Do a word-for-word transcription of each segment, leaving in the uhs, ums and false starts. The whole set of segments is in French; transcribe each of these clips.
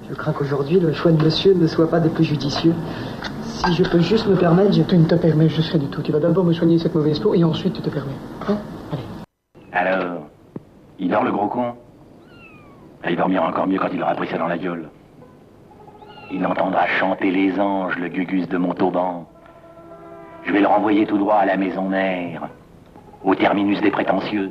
Je crains qu'aujourd'hui, le choix de monsieur ne soit pas des plus judicieux. Si je peux juste me permettre, je... Tu ne te permets juste rien du tout. Tu vas d'abord me soigner cette mauvaise peau et ensuite tu te permets. Hein? Allez. Alors, il dort le gros con? Il dormira encore mieux quand il aura pris ça dans la gueule. Il entendra chanter les anges, le gugus de Montauban. Je vais le renvoyer tout droit à la maison mère, au terminus des prétentieux.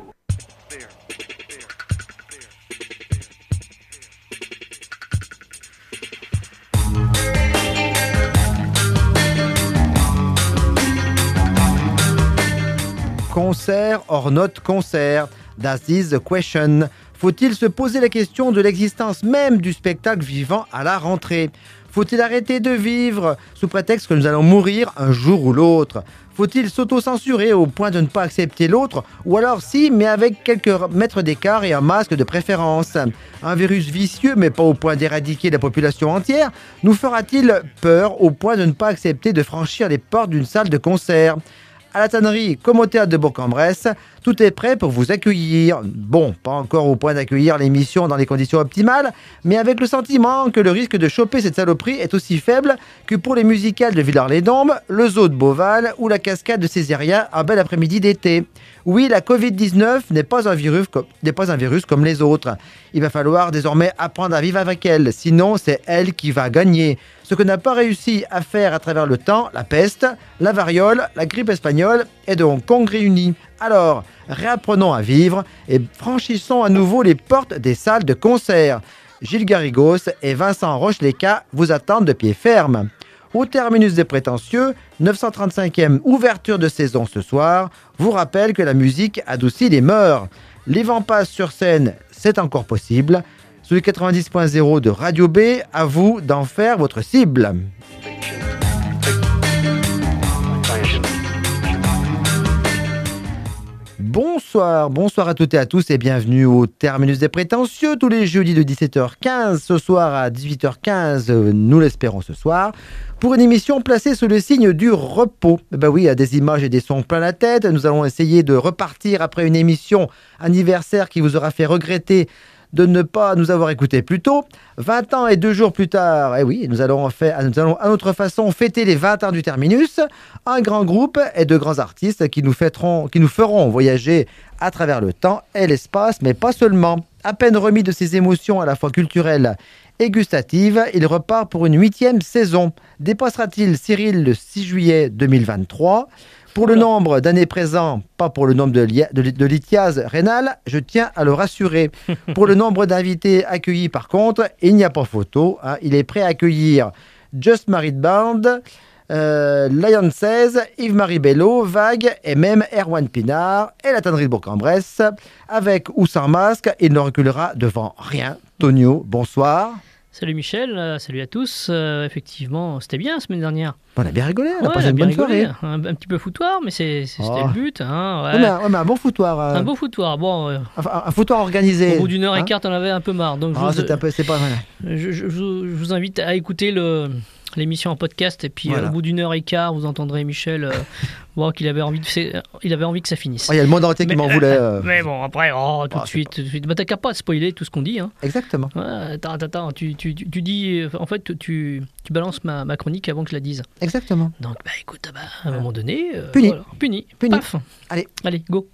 Concert or not concert, that is the question. Faut-il se poser la question de l'existence même du spectacle vivant à la rentrée? Faut-il arrêter de vivre sous prétexte que nous allons mourir un jour ou l'autre? Faut-il s'auto-censurer au point de ne pas accepter l'autre? Ou alors si, mais avec quelques mètres d'écart et un masque de préférence? Un virus vicieux, mais pas au point d'éradiquer la population entière, nous fera-t-il peur au point de ne pas accepter de franchir les portes d'une salle de concert? À la tannerie comme au théâtre de Bourg-en-Bresse, tout est prêt pour vous accueillir. Bon, pas encore au point d'accueillir l'émission dans les conditions optimales, mais avec le sentiment que le risque de choper cette saloperie est aussi faible que pour les musicales de Villars-les-Dombes, le zoo de Beauval ou la cascade de Césaria un bel après-midi d'été. Oui, la covid dix-neuf n'est pas un virus, n'est pas un virus comme les autres. Il va falloir désormais apprendre à vivre avec elle, sinon c'est elle qui va gagner. Ce que n'a pas réussi à faire à travers le temps, la peste, la variole, la grippe espagnole et de Hong Kong réunis. Alors, réapprenons à vivre et franchissons à nouveau les portes des salles de concert. Gilles Garrigos et Vincent Rocheleca vous attendent de pied ferme. Au terminus des prétentieux, neuf cent trente-cinquième ouverture de saison ce soir, vous rappelle que la musique adoucit les mœurs. Les vents passent sur scène, c'est encore possible. Sous le quatre-vingt-dix point zéro de Radio B, à vous d'en faire votre cible. Bonsoir, bonsoir à toutes et à tous et bienvenue au Terminus des Prétentieux tous les jeudis de dix-sept heures quinze, ce soir à dix-huit heures quinze, nous l'espérons ce soir, pour une émission placée sous le signe du repos. Ben oui, à des images et des sons plein la tête, nous allons essayer de repartir après une émission anniversaire qui vous aura fait regretter de ne pas nous avoir écoutés plus tôt. vingt ans et deux jours plus tard, eh oui, nous allons, faire, nous allons à notre façon fêter les vingt ans du Terminus. Un grand groupe et de grands artistes qui nous, fêteront, qui nous feront voyager à travers le temps et l'espace, mais pas seulement. À peine remis de ses émotions à la fois culturelles et gustatives, il repart pour une huitième saison. Dépassera-t-il Cyril le six juillet deux mille vingt-trois? Pour le nombre d'années présents, pas pour le nombre de, lia- de, de lithiase rénale, je tiens à le rassurer. Pour le nombre d'invités accueillis, par contre, il n'y a pas photo. Hein. Il est prêt à accueillir Just Married Band, euh, Lion seize, Yves-Marie Bello, Vague et même Erwan Pinard et la tannerie de Bourg-en-Bresse. Avec ou sans masque, il ne reculera devant rien. Tonio, bonsoir. Salut Michel, euh, salut à tous. Euh, effectivement, c'était bien la semaine dernière. On a bien rigolé, on a ouais, passé on a une bien bonne rigolé. soirée. Un, un petit peu foutoir, mais c'est, c'est, c'était Oh. le but. Hein, ouais. Ouais, mais, un- ouais, mais un bon foutoir. euh, Un beau foutoir. Bon, euh, un, un foutoir organisé. au bout d'une heure et Hein. quart, on avait un peu marre. Donc je, Ah, vous, c'est, un peu, c'est pas vrai. je, je- je vous je vous invite à écouter le, l'émission en podcast. Et puis Voilà. euh, au bout d'une heure et quart, vous entendrez Michel euh, voir qu'il avait envie, de, c'est- il avait envie que ça finisse. Oh, il y a le monde entier qui Mais- m'en voulait. euh. Mais bon, après, oh, tout Ah, de c'est suite, tout de suite. Bah, t'as qu'à pas spoiler tout ce qu'on dit. Hein. Exactement. Ouais, attends, attends, attends, tu, tu, tu, tu dis, euh, en fait, tu, tu balances ma, ma chronique avant que je la dise. Exactement. Donc, bah écoute, bah, à un moment donné, euh, Puni. voilà, puni, Puni. paf. Allez. Allez, go.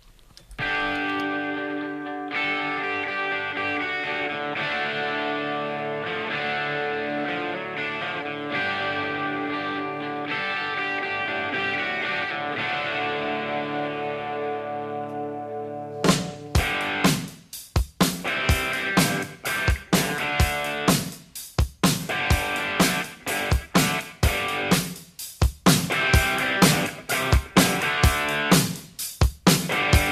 Thank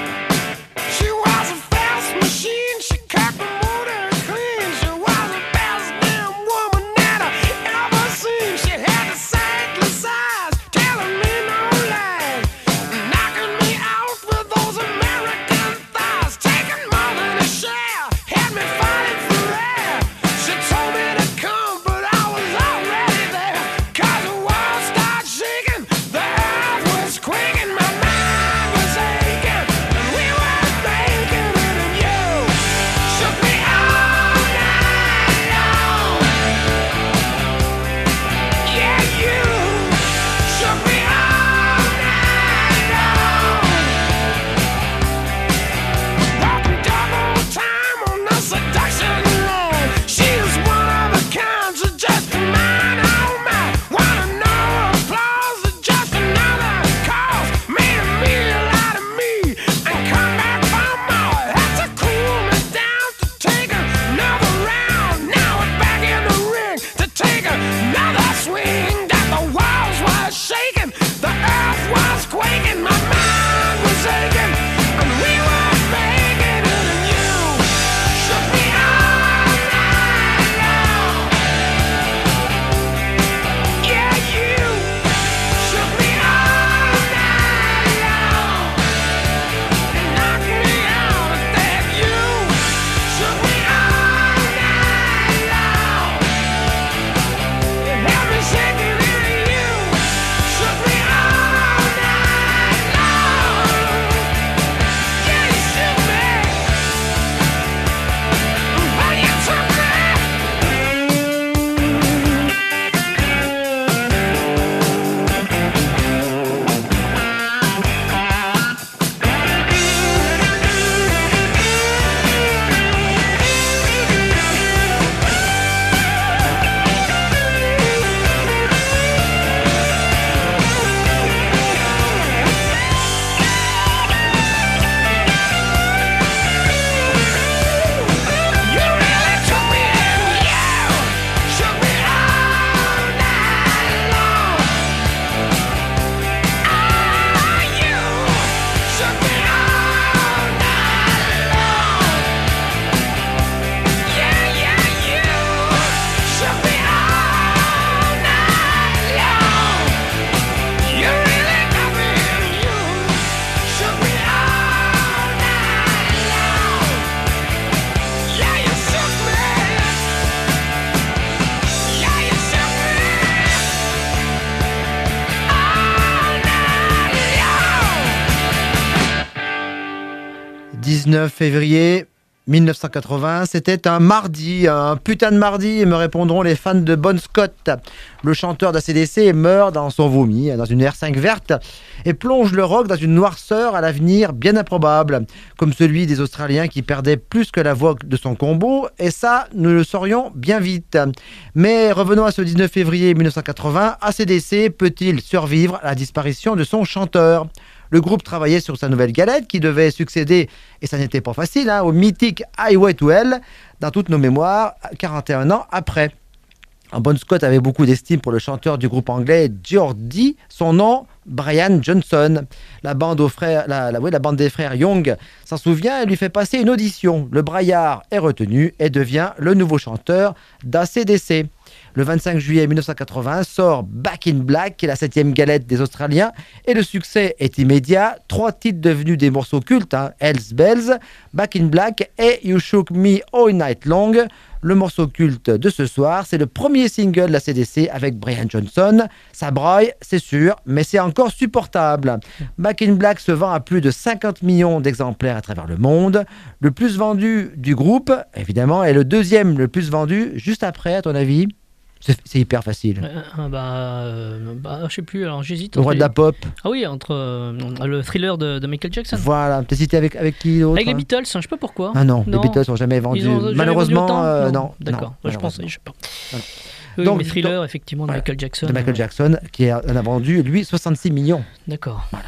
dix-neuf février mille neuf cent quatre-vingts, c'était un mardi, un putain de mardi, me répondront les fans de Bon Scott. Le chanteur d'A C D C meurt dans son vomi, dans une R cinq verte, et plonge le rock dans une noirceur à l'avenir bien improbable, comme celui des Australiens qui perdaient plus que la voix de son combo, et ça, nous le saurions bien vite. Mais revenons à ce dix-neuf février mille neuf cent quatre-vingts, A C D C peut-il survivre à la disparition de son chanteur ? Le groupe travaillait sur sa nouvelle galette qui devait succéder, et ça n'était pas facile, hein, au mythique Highway to Hell, dans toutes nos mémoires, quarante et un ans après. Bon Scott avait beaucoup d'estime pour le chanteur du groupe anglais Geordie, son nom Brian Johnson. La bande, aux frères, la, la, oui, la bande des frères Young s'en souvient et lui fait passer une audition. Le braillard est retenu et devient le nouveau chanteur d'A C D C. Le vingt-cinq juillet mille neuf cent quatre-vingts sort Back in Black, qui est la septième galette des Australiens, et le succès est immédiat. Trois titres devenus des morceaux cultes, hein, Hells Bells, Back in Black et You Shook Me All Night Long. Le morceau culte de ce soir, c'est le premier single de la C D C avec Brian Johnson. Ça braille, c'est sûr, mais c'est encore supportable. Back in Black se vend à plus de cinquante millions d'exemplaires à travers le monde. Le plus vendu du groupe, évidemment, est le deuxième le plus vendu, juste après, à ton avis ? C'est, c'est hyper facile. Euh, bah, euh, bah, je sais plus, alors j'hésite. Le roi de la pop. Ah oui, entre euh, le thriller de, de Michael Jackson. Voilà, t'as cité avec, avec qui d'autre ? Avec les Beatles, je sais pas pourquoi. Ah non, non. les Beatles n'ont jamais vendu. Ils ont jamais Malheureusement, vendu autant euh, non. non. D'accord, non, je pensais, je sais pas. Voilà. Oui, donc, mais thriller, donc, effectivement, de voilà, Michael Jackson. De Michael Jackson, qui en a vendu, lui, soixante-six millions. D'accord. Voilà.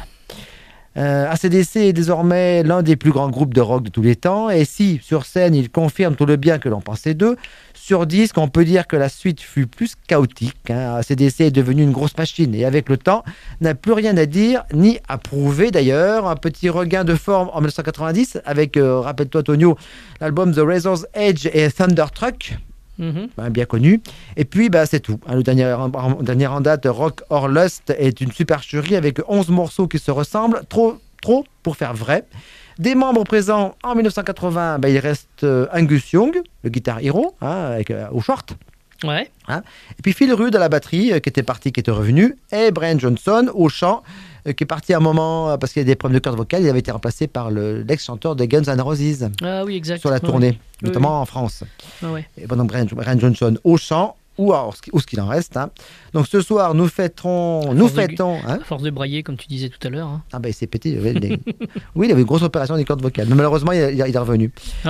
Euh, A C D C est désormais l'un des plus grands groupes de rock de tous les temps, et si, sur scène, il confirme tout le bien que l'on pensait d'eux, sur disque, on peut dire que la suite fut plus chaotique. Hein. A C D C est devenu une grosse machine, et avec le temps, n'a plus rien à dire, ni à prouver d'ailleurs. Un petit regain de forme en mille neuf cent quatre-vingt-dix, avec, euh, rappelle-toi Tonio, l'album The Razor's Edge et Thunderstruck, Mm-hmm. Ben, bien connu. Et puis, ben, c'est tout. Hein, le dernier, en, dernier en date, Rock or Lust, est une supercherie avec onze morceaux qui se ressemblent. Trop, trop pour faire vrai. Des membres présents en mille neuf cent quatre-vingts, ben, il reste euh, Angus Young, le guitar hero, hein, avec, euh, au short. Ouais. Hein. Et puis Phil Rudd à la batterie, euh, qui était parti, qui était revenu. Et Brian Johnson au chant, euh, qui est parti à un moment euh, parce qu'il y a des problèmes de cordes vocales. Il avait été remplacé par le, l'ex-chanteur de Guns N' Roses. Ah oui, exact. Sur la tournée, oui. notamment oui, oui. en France. Ah ouais. Et bon, donc Brian, Brian Johnson au chant, ou, alors, ou ce qu'il en reste. Hein. Donc ce soir, nous fêterons... Nous fêtons... Hein. À force de brailler, comme tu disais tout à l'heure. Hein. Ah ben, il s'est pété. Oui, les... oui, il avait une grosse opération des cordes vocales. Mais malheureusement, il, il, il est revenu.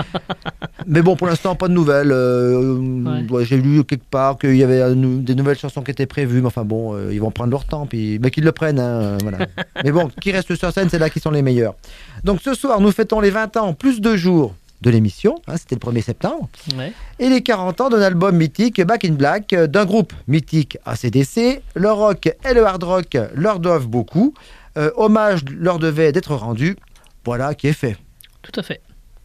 Mais bon, pour l'instant, pas de nouvelles. Euh, ouais. Ouais, j'ai lu quelque part qu'il y avait euh, des nouvelles chansons qui étaient prévues. Mais enfin bon, euh, ils vont prendre leur temps. Puis... Mais qu'ils le prennent. Hein, voilà. Mais bon, qui reste sur scène, c'est là qui sont les meilleurs. Donc ce soir, nous fêtons les vingt ans, plus deux jours de l'émission, hein, c'était le premier septembre, ouais. Et les quarante ans d'un album mythique, Back in Black, d'un groupe mythique A C D C. Le rock et le hard rock leur doivent beaucoup. Euh, hommage leur devait d'être rendu. Voilà qui est fait. Tout à fait.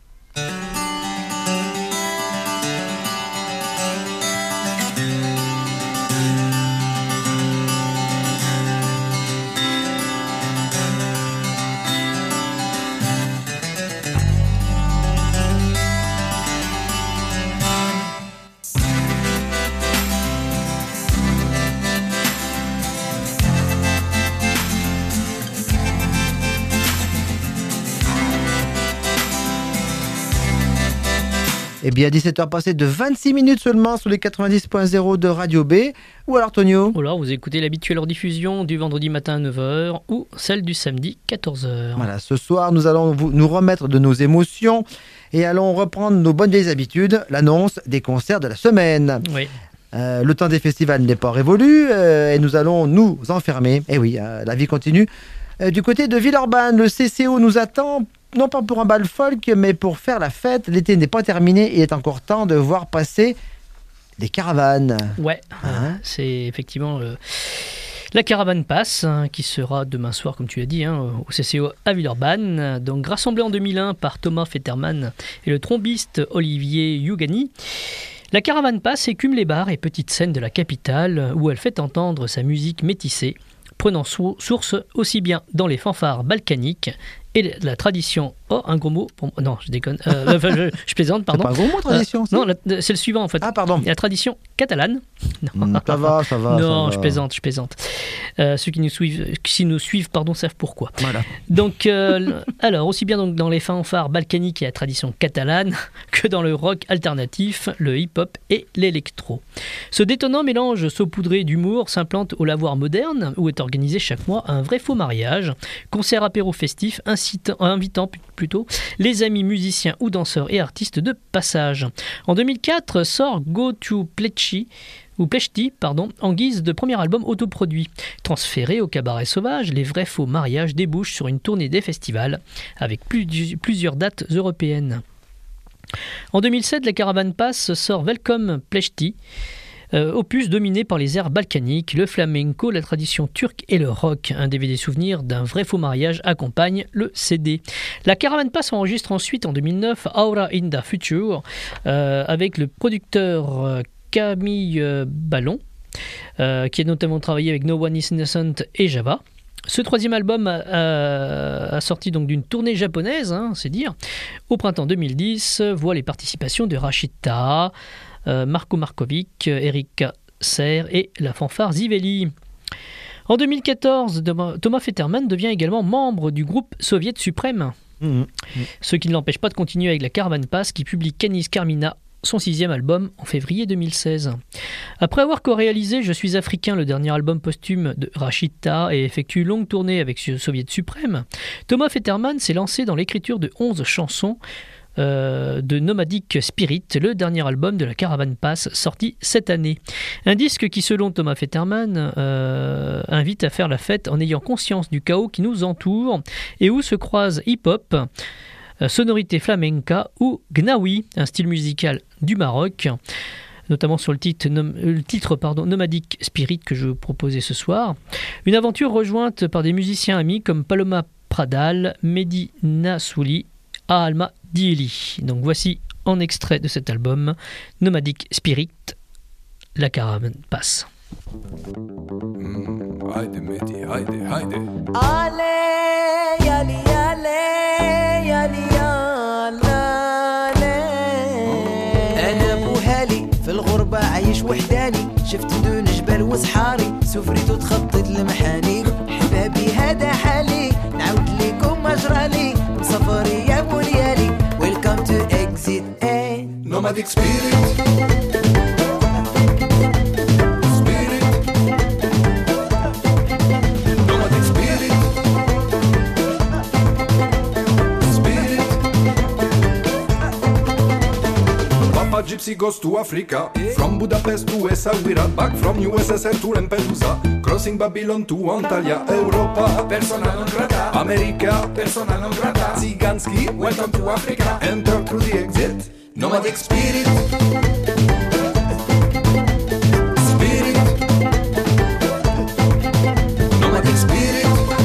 Eh bien, dix-sept heures passées de vingt-six minutes seulement sur les quatre-vingt-dix point zéro de Radio B. Ou alors, Tonio ? Ou alors, vous écoutez l'habituelle rediffusion du vendredi matin à neuf heures ou celle du samedi quatorze heures. Voilà, ce soir, nous allons vous, nous remettre de nos émotions et allons reprendre nos bonnes vieilles habitudes, l'annonce des concerts de la semaine. Oui. Euh, le temps des festivals n'est pas révolu euh, et nous allons nous enfermer. Eh oui, euh, la vie continue. Euh, du côté de Villeurbanne, le C C O nous attend, non pas pour un bal folk, mais pour faire la fête. L'été n'est pas terminé, il est encore temps de voir passer des caravanes. Ouais, hein c'est effectivement euh, la caravane passe, hein, qui sera demain soir, comme tu l'as dit, hein, au C C O à Villeurbanne. Donc rassemblée en deux mille un par Thomas Fetterman et le trombiste Olivier Yougani. La caravane passe écume les bars et petites scènes de la capitale où elle fait entendre sa musique métissée, prenant source aussi bien dans les fanfares balkaniques et la tradition. Oh, un gros mot pour... Non, je déconne. Euh, enfin, je, je plaisante, pardon. C'est pas un gros mot, tradition, euh, si. Non, la, c'est le suivant en fait. Ah, pardon. La tradition catalane. Non. Mm, ça va, ça va. Non, ça je va. plaisante, je plaisante. Euh, ceux qui nous suivent, qui nous suivent pardon, savent pourquoi. Voilà. Donc, euh, alors, aussi bien donc dans les fanfares balkaniques et la tradition catalane que dans le rock alternatif, le hip-hop et l'électro. Ce détonnant mélange saupoudré d'humour s'implante au lavoir moderne où est organisé chaque mois un vrai faux mariage, concert apéro festif incitant, invitant plutôt les amis musiciens ou danseurs et artistes de passage. En deux mille quatre sort Go to Plechty ou Plechty, pardon, en guise de premier album autoproduit. Transféré au cabaret sauvage, les vrais faux mariages débouchent sur une tournée des festivals avec plus, plusieurs dates européennes. En deux mille sept, la Caravan Pass sort Welcome Plechty, euh, opus dominé par les airs balkaniques, le flamenco, la tradition turque et le rock. Un D V D souvenir d'un vrai faux mariage accompagne le C D. La Caravan Pass enregistre ensuite en deux mille neuf Aura in the Future euh, avec le producteur euh, Camille euh, Ballon, euh, qui a notamment travaillé avec No One is Innocent et Java. Ce troisième album a, a, a sorti donc d'une tournée japonaise, hein, c'est dire. Au printemps deux mille dix, voit les participations de Rachid Taha, euh, Marco Markovic, Erika Serre et la fanfare Zivelli. En deux mille quatorze, Thomas Fetterman devient également membre du groupe Soviet Suprême, mmh, mmh. ce qui ne l'empêche pas de continuer avec la Caravan Pass qui publie Canis Carmina, son sixième album en février deux mille seize. Après avoir co-réalisé Je suis africain, le dernier album posthume de Rachid Taha, et effectue une longue tournée avec Soviet Suprême, Thomas Fetterman s'est lancé dans l'écriture de onze chansons euh, de Nomadic Spirit, le dernier album de la Caravan Pass sorti cette année. Un disque qui, selon Thomas Fetterman, euh, invite à faire la fête en ayant conscience du chaos qui nous entoure et où se croisent hip-hop, sonorité flamenca ou gnawi, un style musical du Maroc, notamment sur le titre, nom, le titre pardon, Nomadic Spirit que je vous proposais ce soir. Une aventure rejointe par des musiciens amis comme Paloma Pradal, Mehdi Nassouli, Alma Dieli. Donc voici en extrait de cet album Nomadic Spirit, la Caravan Pass. Mm, haydi Mehdi, haydi, haydi. Ale, yali, yale, yali, yala, أنا أبو هالي في الغربة عايش وحداني شفت دون جبال وصحاري سفريت وتخطط لمحاني حبابي هذا حالي نعاود ليكم مجرالي مسافري يا موليالي Welcome to Exit A Nomadic Spirit Gypsy goes to Africa, from Budapest to Essaouira, back from U S S R to Lampedusa, crossing Babylon to Antalya, Europa, persona non grata, America, persona non grata, Zyganski, welcome to Africa, enter through the exit, Nomadic Spirit, Spirit, Nomadic Spirit,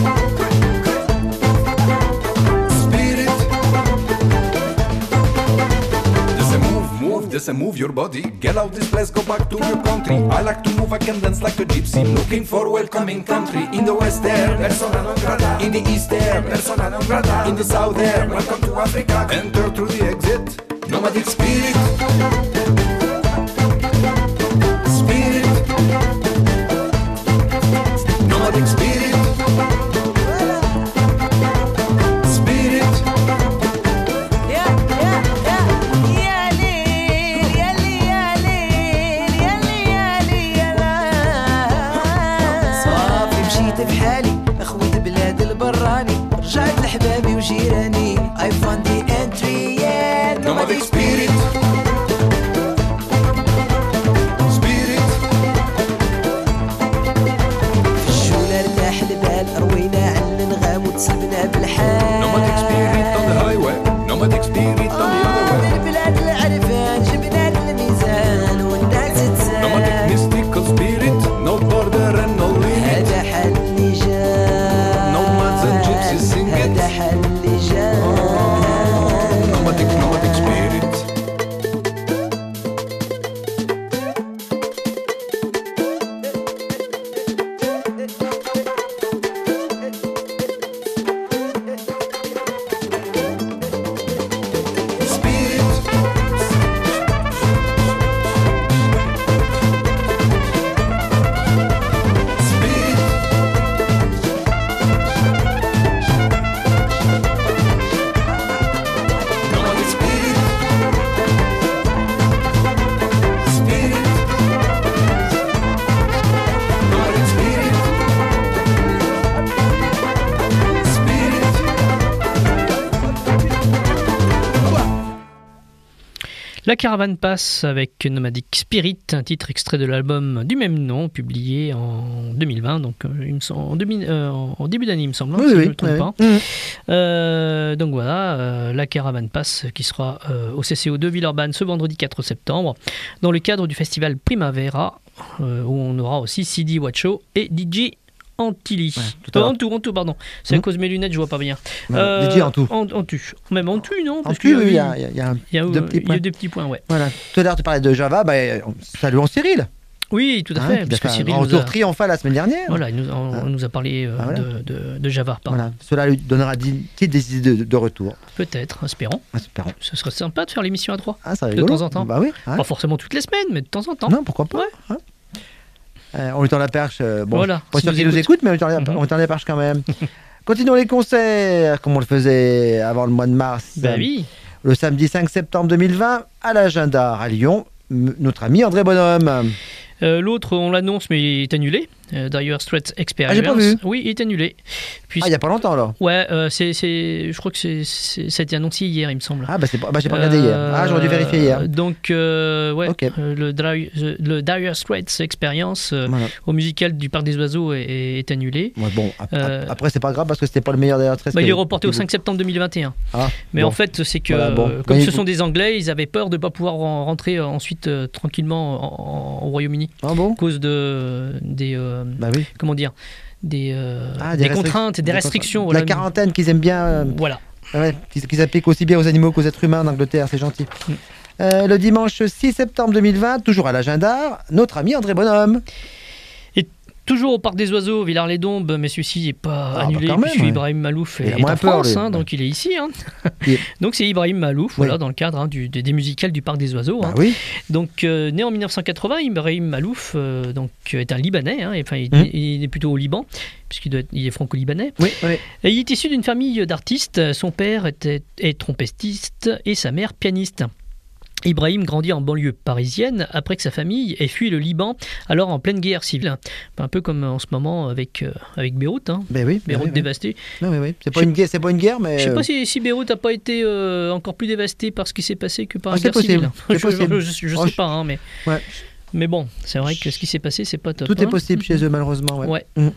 Just move your body, get out this place, go back to your country. I like to move, I can dance like a gypsy. Looking for welcoming country. In the west there, persona non grata. In the east there, persona non grata. In the south there, welcome to Africa. Enter through the exit, Nomadic Spirit. Spirit. Nomadic Spirit. رجعت لحبابي وجيراني I found the entry yeah Nomadic Spirit Spirit في الشولة ارتاح البال روينا على النغام وتسلبنا بالحال Nomadic Spirit on the highway Nomadic Spirit on the other way البلاد العرفان جبنا الميزان والناس تسال Nomadic mystical spirit No border and no limit هذا حل اللي جاء La caravane passe avec Nomadic Spirit, un titre extrait de l'album du même nom, publié en deux mille vingt, donc euh, il me semble, en, deux mille, euh, en début d'année, il me semble, hein, Oui, si oui, je ne me trompe oui. pas. Mmh. Euh, donc voilà, euh, la caravane passe qui sera euh, au C C O de Villeurbanne ce vendredi quatre septembre, dans le cadre du festival Primavera, euh, où on aura aussi C D Watcho et D J Antilly. Ouais, tout à Euh, l'heure. en tout, en tout, pardon. C'est à Mmh. cause de mes lunettes, je vois pas bien. Voilà, D J en tout. En, en tout. Même en tout, non En parce tout, qu'il y a- oui, il y a, il y a- il y a un- il y a, deux euh, petits il y points. a deux petits points, ouais. Voilà. Tout à l'heure, tu parlais de Java. Bah, saluons Cyril. Oui, tout à Hein, fait. qui Parce a que fait un Cyril grand nous a, retour triomphal la semaine dernière. voilà, il nous, a- on Hein. nous a parlé euh, Ah, voilà. de, de, de Java. pardon. Voilà. Cela lui donnera des des idées de, de retour. Peut-être, espérons. Espérons. Ce serait sympa de faire l'émission à trois. Ah, ça De rigolo. temps en temps. Bah oui. hein. Pas forcément toutes les semaines, mais de temps en temps. Non, pourquoi pas. Ouais. hein. Euh, on lui tend la perche. euh, bon, Voilà, pas s'il sûr nous qu'il nous écoute. écoute, mais on lui tend la, Mhm. on lui tend la perche quand même. Continuons les concerts, comme on le faisait avant le mois de mars. Bah oui. Le samedi cinq septembre deux mille vingt, à l'agenda à Lyon, m- notre ami André Bonhomme. Euh, L'autre, on l'annonce, mais il est annulé. Euh, Dire Straits Experience. Ah, j'ai pas vu. Oui, il est annulé. Puis, Ah, il n'y a pas longtemps alors. ouais, euh, c'est, c'est, je crois que c'est, c'est- ça a été annoncé hier, il me semble. Ah, bah, c'est pas, bah j'ai pas regardé hier. Ah, j'aurais dû vérifier hier. Euh, Donc, euh, ouais, Ok. euh, le, Dry- le Dire Straits Experience euh, Voilà. au musical du Parc des Oiseaux est, est annulé. Ouais, bon, ap- Euh, après, c'est pas grave parce que c'était pas le meilleur des retraites. Bah, il est reporté au cinq septembre deux mille vingt et un. Ah, Mais bon. en fait, c'est que Voilà, bon. euh, comme Mais ce écoute- sont des Anglais, ils avaient peur de ne pas pouvoir en- rentrer euh, ensuite euh, tranquillement en- en- au Royaume-Uni Ah bon à cause de des euh, Bah oui. comment dire des, euh, Ah, des restric- contraintes, des restrictions. La Voilà. quarantaine qu'ils aiment bien. euh, Voilà. Ouais, qu'ils qu'ils appliquent aussi bien aux animaux qu'aux êtres humains en Angleterre, c'est gentil. Mm. Euh, le dimanche six septembre deux mille vingt, toujours à l'agenda, notre ami André Bonhomme. Toujours au Parc des Oiseaux, Villars-les-Dombes, mais celui-ci n'est pas Ah, bah, annulé quand même, puisque ouais. Ibrahim Malouf Il a est, moins en peur, France, lui. hein, donc il est ici. hein. Il- Donc c'est Ibrahim Malouf, Oui. voilà, dans le cadre hein, du, des, des musicales du Parc des Oiseaux. Bah hein. oui. Donc euh, né en mille neuf cent quatre-vingts, Ibrahim Malouf euh, donc, est un Libanais, hein, et, enfin il, Mm. il est plutôt au Liban, puisqu'il doit être- il est franco-libanais. Oui, oui. Et il est issu d'une famille d'artistes. Son père était, est trompettiste et sa mère pianiste. Ibrahim grandit en banlieue parisienne après que sa famille ait fui le Liban, alors en pleine guerre civile. Un peu comme en ce moment avec, euh, avec Beyrouth, hein. Ben oui. ben Beyrouth oui, oui. dévastée. Non, mais oui. C'est pas Je- une guerre, c'est pas une guerre, mais. Je sais euh, pas si, si Beyrouth n'a pas été euh, encore plus dévastée par ce qui s'est passé que par Ah, la c'est guerre civile. possible, c'est Je, possible. je- je- je Oh, sais je- pas, hein, mais, Ouais. mais bon, c'est vrai que ce qui s'est passé, c'est pas top. Tout hein. est possible chez eux, malheureusement. Ouais. Ouais. Mm.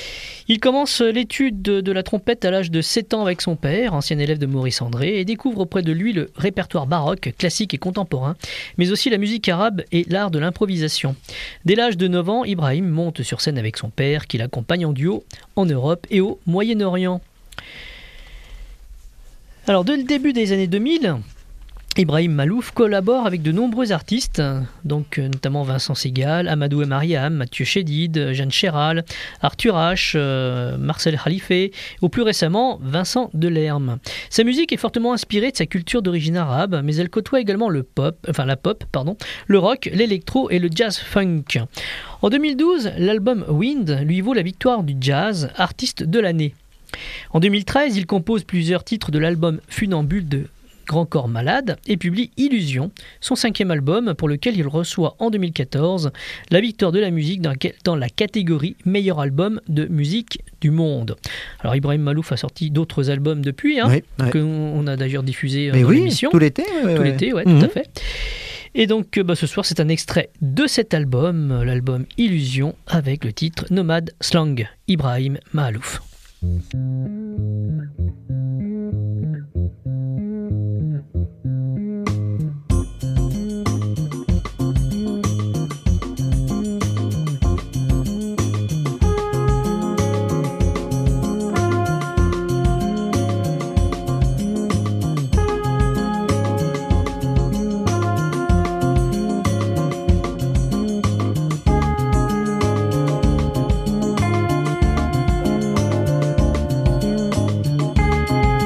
Il commence l'étude de, de la trompette à l'âge de sept ans avec son père, ancien élève de Maurice André, et découvre auprès de lui le répertoire baroque, classique et contemporain, mais aussi la musique arabe et l'art de l'improvisation. Dès l'âge de neuf ans, Ibrahim monte sur scène avec son père, qui l'accompagne en duo en Europe et au Moyen-Orient. Alors, dès le début des années deux mille, Ibrahim Malouf collabore avec de nombreux artistes, donc euh, notamment Vincent Segal, Amadou Mariam, Mathieu Chédid, Jeanne Chéral, Arthur H, euh, Marcel Khalife, ou plus récemment Vincent Delerme. Sa musique est fortement inspirée de sa culture d'origine arabe, mais elle côtoie également le pop, enfin la pop, pardon, le rock, l'électro et le jazz funk. En deux mille douze, l'album Wind lui vaut la victoire du jazz artiste de l'année. En deux mille treize, il compose plusieurs titres de l'album Funambule de Grand Corps Malade et publie Illusion, son cinquième album pour lequel il reçoit en deux mille quatorze la victoire de la musique dans, dans la catégorie meilleur album de musique du monde. Alors Ibrahim Malouf a sorti d'autres albums depuis, hein, Oui, ouais. qu'on on a d'ailleurs diffusé euh, Mais dans oui, l'émission. tout l'été. ouais, Tout ouais. l'été, ouais, Mhm. tout à fait. Et donc euh, bah, ce soir c'est un extrait de cet album, euh, l'album Illusion, avec le titre Nomade Slang, Ibrahim Malouf. Thank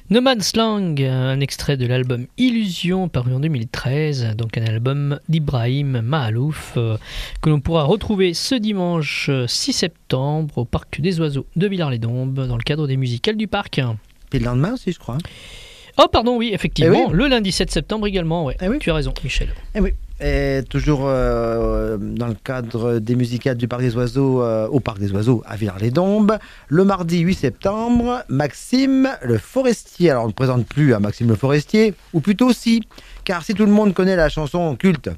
No Man's Land, un extrait de l'album Illusion paru en deux mille treize, donc un album d'Ibrahim Mahalouf euh, que l'on pourra retrouver ce dimanche six septembre au Parc des Oiseaux de Villars-les-Dombes dans le cadre des musicales du parc. Et le lendemain aussi, je crois. Oh pardon, oui, effectivement, Eh oui. le lundi sept septembre également, ouais. Eh oui. Tu as raison, Michel. Et oui. Et toujours euh, dans le cadre des musicales du Parc des Oiseaux, euh, au Parc des Oiseaux à Villars-les-Dombes, le mardi huit septembre, Maxime le Forestier. Alors on ne présente plus à Maxime le Forestier, ou plutôt si, car si tout le monde connaît la chanson culte.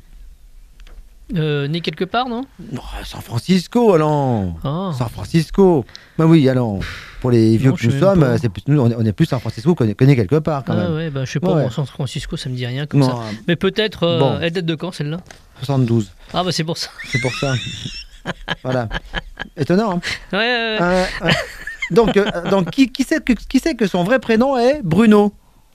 Euh, né quelque part, non? Oh, San Francisco, allons Ah. San Francisco. Bah oui, allons. Pour les vieux Non, que je nous sais même sommes, pas. c'est plus, nous, on est, on est plus San Francisco qu'on est, qu'on est quelque part quand Ah même. ouais, bah, je sais pas, Ouais. moi, San Francisco, ça me dit rien comme Non, ça. Mais peut-être, euh, Bon. elle date de quand celle-là? soixante-douze, Ah bah c'est pour ça. c'est pour ça. Voilà. Étonnant, hein. Ouais, ouais, ouais. Euh, euh, donc, euh, donc qui, qui, sait que, qui sait que son vrai prénom est Bruno?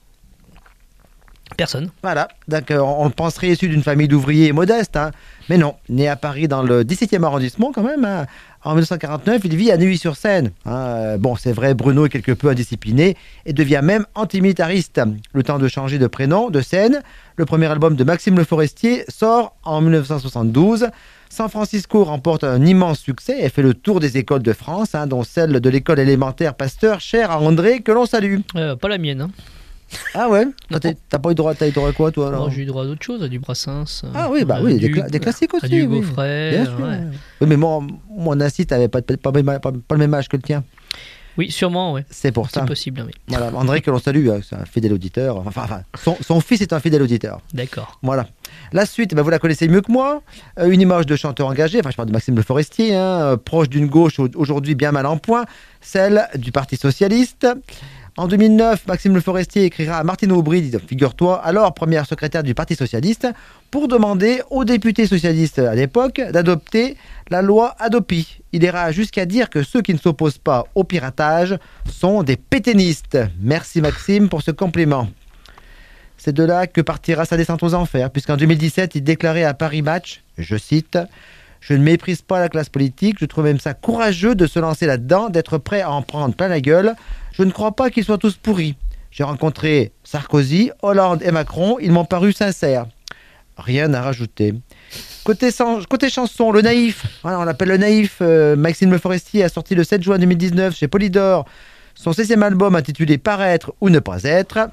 Personne. Voilà, donc euh, on le penserait issu d'une famille d'ouvriers modestes, hein. Mais non, né à Paris dans le dix-septième arrondissement quand même, hein. En dix-neuf cent quarante-neuf, il vit à Neuilly-sur-Seine, hein. Euh, Bon, c'est vrai, Bruno est quelque peu indiscipliné et devient même antimilitariste. Le temps de changer de prénom, de scène, le premier album de Maxime Le Forestier sort en dix-neuf cent soixante-douze. San Francisco remporte un immense succès et fait le tour des écoles de France, hein, dont celle de l'école élémentaire Pasteur, chère à André, que l'on salue. Euh, pas la mienne. Hein. Ah ouais? Non. T'as t'as pas eu droit, t'as eu droit à quoi toi alors? Oh, j'ai eu droit à d'autres choses, à du Brassens. euh, Ah oui, bah à oui, des, du- cla- des classiques aussi. À du oui. Gaufret. Bien euh, sûr. ouais. Oui, mais moi, mon acide n'avait pas, pas, pas, pas, pas le même âge que le tien. Oui, sûrement, ouais. C'est pour ça. C'est possible, hein, oui. Voilà, André, que l'on salue, hein, c'est un fidèle auditeur. Enfin, enfin son, son fils est un fidèle auditeur. D'accord. Voilà. La suite, bah, vous la connaissez mieux que moi. Euh, une image de chanteur engagé, enfin je parle de Maxime Le Forestier, hein, euh, proche d'une gauche au- aujourd'hui bien mal en point, celle du Parti Socialiste. En deux mille neuf, Maxime Le Forestier écrira à Martine Aubry, dit, figure-toi, alors première secrétaire du Parti Socialiste, pour demander aux députés socialistes à l'époque d'adopter la loi Hadopi. Il ira jusqu'à dire que ceux qui ne s'opposent pas au piratage sont des pétainistes. Merci Maxime pour ce compliment. C'est de là que partira sa descente aux enfers, puisqu'en deux mille dix-sept, il déclarait à Paris Match, je cite, « Je ne méprise pas la classe politique, je trouve même ça courageux de se lancer là-dedans, d'être prêt à en prendre plein la gueule. Je ne crois pas qu'ils soient tous pourris. J'ai rencontré Sarkozy, Hollande et Macron, ils m'ont paru sincères. » Rien à rajouter. Côté, san- côté chanson, le naïf, voilà, on l'appelle le naïf, euh, Maxime Le Forestier a sorti le sept juin deux mille dix-neuf chez Polydor son seizième album intitulé Paraître ou ne pas être.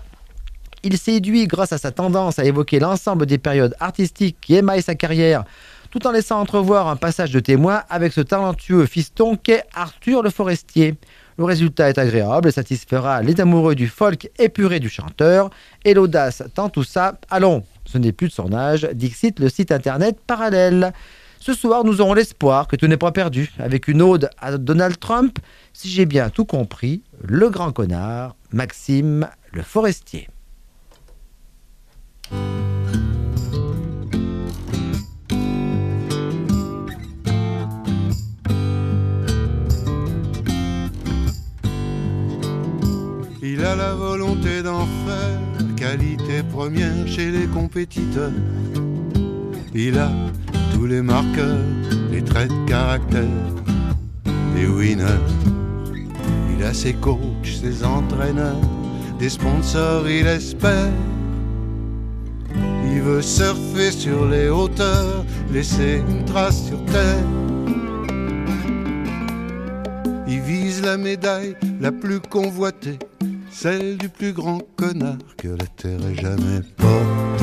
Il séduit grâce à sa tendance à évoquer l'ensemble des périodes artistiques qui émaillent sa carrière, tout en laissant entrevoir un passage de témoin avec ce talentueux fiston qu'est Arthur Le Forestier. Le résultat est agréable et satisfera les amoureux du folk épuré du chanteur. Et l'audace tant tout ça, allons, ce n'est plus de son âge, dixit le site internet Parallèle. Ce soir, nous aurons l'espoir que tout n'est pas perdu, avec une ode à Donald Trump, si j'ai bien tout compris, le grand connard, Maxime Le Forestier. Il a la volonté d'en faire qualité première chez les compétiteurs. Il a tous les marqueurs, les traits de caractère des winners. Il a ses coachs, ses entraîneurs, des sponsors, il espère. Il veut surfer sur les hauteurs, laisser une trace sur terre. Il vise la médaille la plus convoitée, celle du plus grand connard que la terre ait jamais porté.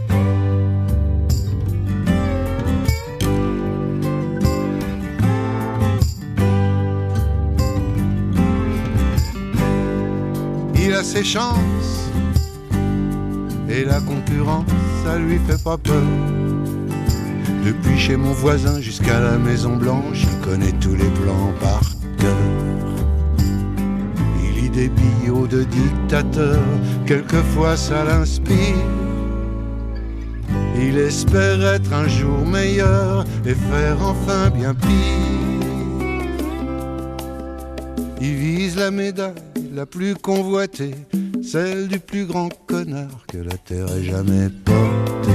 Il a ses chances et la concurrence, ça lui fait pas peur. Depuis chez mon voisin jusqu'à la Maison Blanche, il connaît tous les plans par cœur. Il lit des billots de dictateurs, quelquefois ça l'inspire. Il espère être un jour meilleur et faire enfin bien pire. Il vise la médaille la plus convoitée, celle du plus grand connard que la terre ait jamais porté.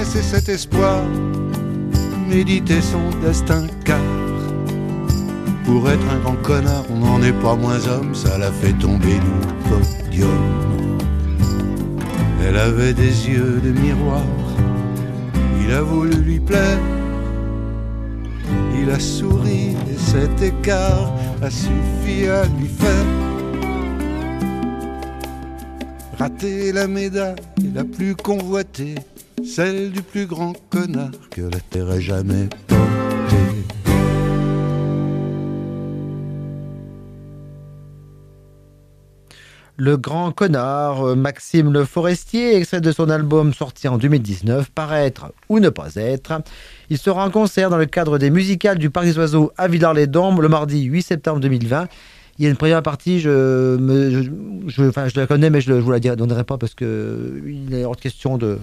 caresser cet espoir, méditer son destin, car pour être un grand connard, on n'en est pas moins homme, ça l'a fait tomber du podium. Elle avait des yeux de miroir, il a voulu lui plaire, il a souri et cet écart a suffi à lui faire rater la médaille la plus convoitée, celle du plus grand connard que la terre ait jamais porté. Le grand connard, Maxime Le Forestier, extrait de son album sorti en deux mille dix-neuf, Paraître ou ne pas être. Il sera en concert dans le cadre des musicales du Parc des Oiseaux à Villars-les-Dombes le mardi huit septembre deux mille vingt. Il y a une première partie, je, me, je, je, enfin, je la connais, mais je ne vous la donnerai pas parce qu'il est hors de question de,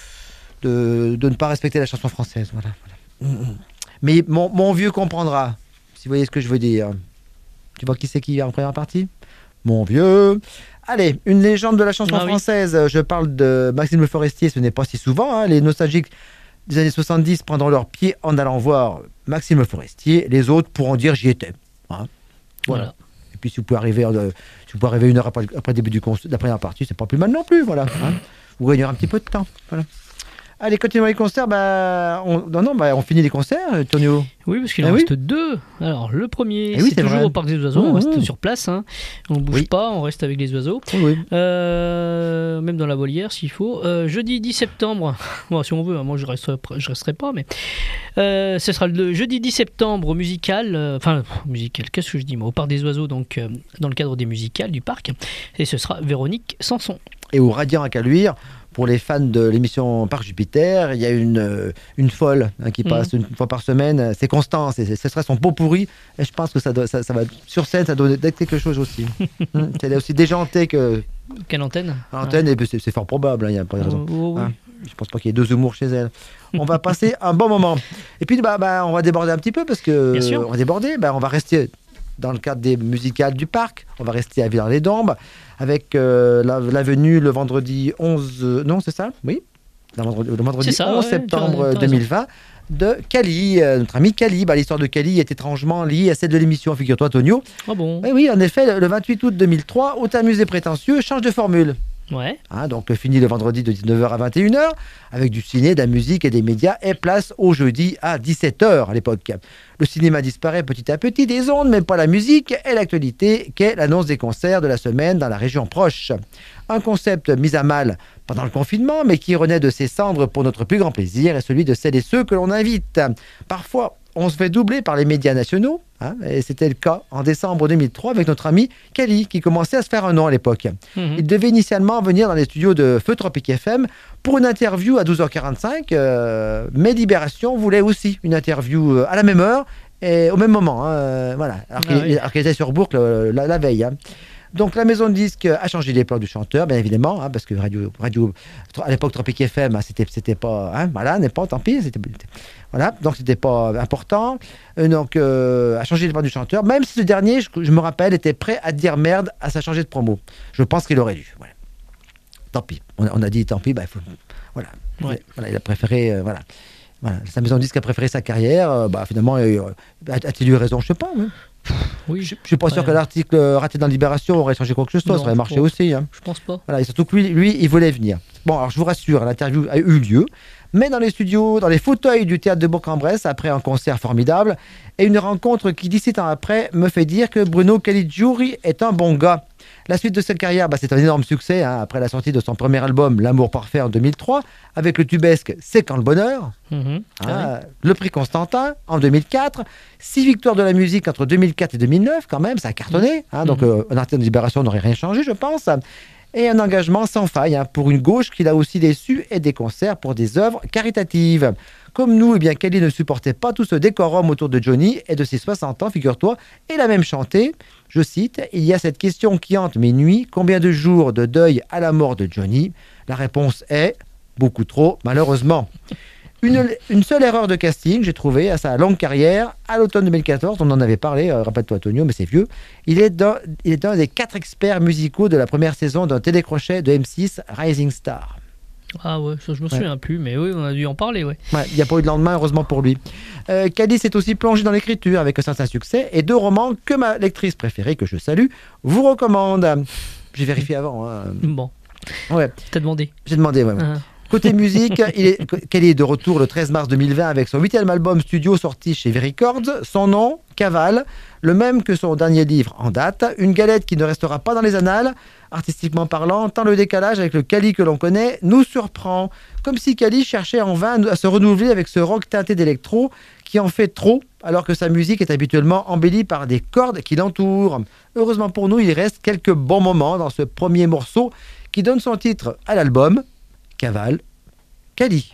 de, de ne pas respecter la chanson française. Voilà, voilà. Mais mon, mon vieux comprendra, si vous voyez ce que je veux dire. Tu vois qui c'est qui est en première partie ? Mon vieux. Allez, une légende de la chanson ah, française. Oui. Je parle de Maxime Le Forestier, ce n'est pas si souvent. Hein. Les nostalgiques des années soixante-dix prendront leurs pieds en allant voir Maxime Le Forestier. Les autres pourront dire j'y étais. Hein. Voilà. voilà. Et puis si vous pouvez arriver, euh, si vous pouvez arriver une heure après, après le début du concert, de la première partie, c'est pas plus mal non plus. Voilà. Hein. Vous gagnerez un petit peu de temps. Voilà. Allez, continuons les concerts. Bah, on, non, non, bah, on finit les concerts, Tonio. Oui, parce qu'il ah en oui reste deux. Alors, le premier, eh oui, c'est, c'est toujours vrai. au Parc des Oiseaux. Mmh, on reste mmh. sur place. Hein. On ne bouge oui. pas, on reste avec les oiseaux. Oui. Euh, même dans la volière, s'il faut. Euh, jeudi dix septembre. Bon, si on veut, moi, je ne resterai, je resterai pas. Mais euh, ce sera le jeudi dix septembre au musical. Euh, enfin, musical, qu'est-ce que je dis moi, au Parc des Oiseaux, donc, euh, dans le cadre des musicales du parc. Et ce sera Véronique Sanson. Et au Radiant à Caluire, pour les fans de l'émission Parc Jupiter, il y a une, une folle hein, qui passe mmh. une fois par semaine. C'est constant, c'est, ce sera son pot pourri. Et je pense que ça, doit, ça, ça va sur scène, ça doit être quelque chose aussi. mmh, c'est aussi déjanté que. Quelle antenne Antenne, ouais. et c'est, c'est fort probable, il hein, n'y a pas de raison. Oh, oh, oui. hein, je pense pas qu'il y ait deux humours chez elle. On va passer un bon moment. Et puis, bah, bah, on va déborder un petit peu parce que. Bien sûr. On va déborder, bah, on va rester dans le cadre des musicales du parc. On va rester à Villars-les-Dombes. Avec euh, la, la venue le vendredi onze... Euh, non, c'est ça ? Oui. Le vendredi, le vendredi ça, onze ouais, septembre t'as, t'as deux mille vingt de Cali. Euh, notre ami Cali. Bah, l'histoire de Cali est étrangement liée à celle de l'émission, figure-toi, Tonio. Ah bon ? Et oui, en effet, le, le vingt-huit août deux mille trois, Autant Musée Prétentieux change de formule. Ouais. Hein, donc, fini le vendredi de dix-neuf heures à vingt et une heures, avec du ciné, de la musique et des médias, et place au jeudi à dix-sept heures à l'époque. Le cinéma disparaît petit à petit des ondes, mais pas la musique et l'actualité, qu'est l'annonce des concerts de la semaine dans la région proche. Un concept mis à mal pendant le confinement, mais qui renaît de ses cendres pour notre plus grand plaisir, et celui de celles et ceux que l'on invite. Parfois, on se fait doubler par les médias nationaux, hein, et c'était le cas en décembre deux mille trois avec notre ami Kelly, qui commençait à se faire un nom à l'époque. Mmh. Il devait initialement venir dans les studios de Feu Tropique F M pour une interview à douze heures quarante-cinq, euh, mais Libération voulait aussi une interview à la même heure et au même moment. Hein, voilà, alors, ah, qu'il, oui. alors qu'il était sur Bourg la, la veille. Hein. Donc la maison de disques a changé les plans du chanteur, bien évidemment, hein, parce que radio, radio à l'époque Tropique F M, c'était, c'était pas, hein, voilà, n'est pas, tant pis, c'était, voilà, donc c'était pas important. Euh, donc euh, a changé les plans du chanteur, même si ce dernier, je, je me rappelle, était prêt à dire merde à sa changée de promo. Je pense qu'il aurait dû. Voilà. Tant pis, on, on a dit tant pis, bah, faut, voilà. Ouais. voilà, il a préféré, euh, voilà. Voilà, sa maison de disque a préféré sa carrière, euh, bah, finalement, euh, a-t-il eu raison, je sais pas. Hein. Oui, je ne suis pas ouais. sûr que l'article raté dans Libération aurait changé quoi que ce soit, non, ça aurait marché pense, aussi. Hein. Je pense pas. Voilà, et surtout que lui, lui, il voulait venir. Bon, alors je vous rassure, l'interview a eu lieu, mais dans les studios, dans les fauteuils du théâtre de Bourg-en-Bresse, après un concert formidable, et une rencontre qui, dix-sept ans après, me fait dire que Bruno Caligiuri est un bon gars. La suite de cette carrière, bah, c'est un énorme succès, hein, après la sortie de son premier album, L'amour parfait en deux mille trois, avec le tubesque C'est quand le bonheur, mmh, hein, le prix Constantin en deux mille quatre, six victoires de la musique entre deux mille quatre et deux mille neuf, quand même, ça a cartonné, hein, donc mmh. euh, un artiste de Libération n'aurait rien changé, je pense, et un engagement sans faille hein, pour une gauche qu'il a aussi déçu et des concerts pour des œuvres caritatives. Comme nous, eh bien, Kelly ne supportait pas tout ce décorum autour de Johnny et de ses soixante ans, figure-toi, et l'a même chanté. Je cite, « Il y a cette question qui hante mes nuits, combien de jours de deuil à la mort de Johnny ?» La réponse est « beaucoup trop, malheureusement ». Une, une seule erreur de casting, j'ai trouvé, à sa longue carrière, à l'automne deux mille quatorze, on en avait parlé, euh, rappelle-toi Tonio, mais c'est vieux, il est, dans, il est un des quatre experts musicaux de la première saison d'un télécrochet de M six, Rising Star. Ah ouais, ça je me souviens Ouais. plus, mais oui, on a dû en parler, ouais. Ouais, il n'y a pas eu de lendemain, heureusement pour lui. Euh, Cali s'est aussi plongé dans l'écriture avec un certain succès et deux romans que ma lectrice préférée, que je salue, vous recommande. J'ai vérifié avant. Hein. Bon, Ouais, t'as demandé. j'ai demandé. Ouais, ouais. Ah. Côté musique, il est, Cali est de retour le treize mars deux mille vingt avec son huitième album studio sorti chez V-Records. Son nom, Cavale, le même que son dernier livre en date. Une galette qui ne restera pas dans les annales. Artistiquement parlant, tant le décalage avec le Cali que l'on connaît nous surprend. Comme si Cali cherchait en vain à se renouveler avec ce rock teinté d'électro qui en fait trop, alors que sa musique est habituellement embellie par des cordes qui l'entourent. Heureusement pour nous, il reste quelques bons moments dans ce premier morceau qui donne son titre à l'album, Cavale, Cali.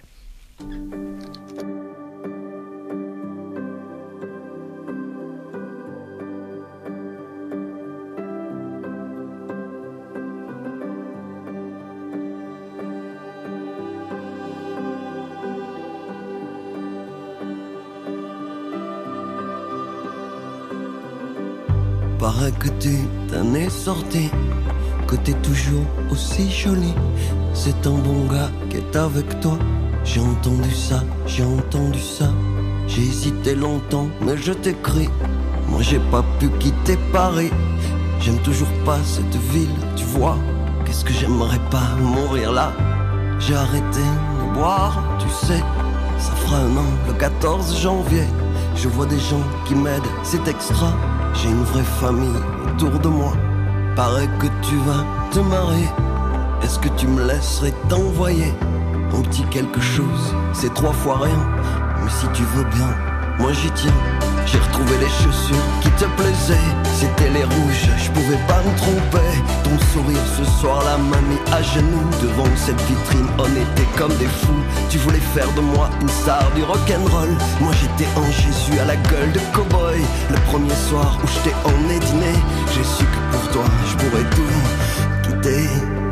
Paraît que tu t'en es sorti, que t'es toujours aussi jolie. C'est un bon gars qui est avec toi. J'ai entendu ça, j'ai entendu ça. J'ai hésité longtemps, mais je t'écris. Moi j'ai pas pu quitter Paris. J'aime toujours pas cette ville, tu vois. Qu'est-ce que j'aimerais pas mourir là. J'ai arrêté de boire, tu sais. Ça fera un an, le quatorze janvier. Je vois des gens qui m'aident, c'est extra. J'ai une vraie famille autour de moi. Paraît que tu vas te marier. Est-ce que tu me laisserais t'envoyer un petit quelque chose? C'est trois fois rien, mais si tu veux bien, moi j'y tiens. J'ai retrouvé les chaussures qui te plaisaient. C'était les rouges, je pouvais pas me tromper. Ton sourire ce soir-là m'a mis à genoux. Devant cette vitrine, on était comme des fous. Tu voulais faire de moi une star du rock'n'roll. Moi j'étais un Jésus à la gueule de cow-boy. Le premier soir où je t'ai emmené dîner, j'ai su que pour toi je pourrais tout quitter.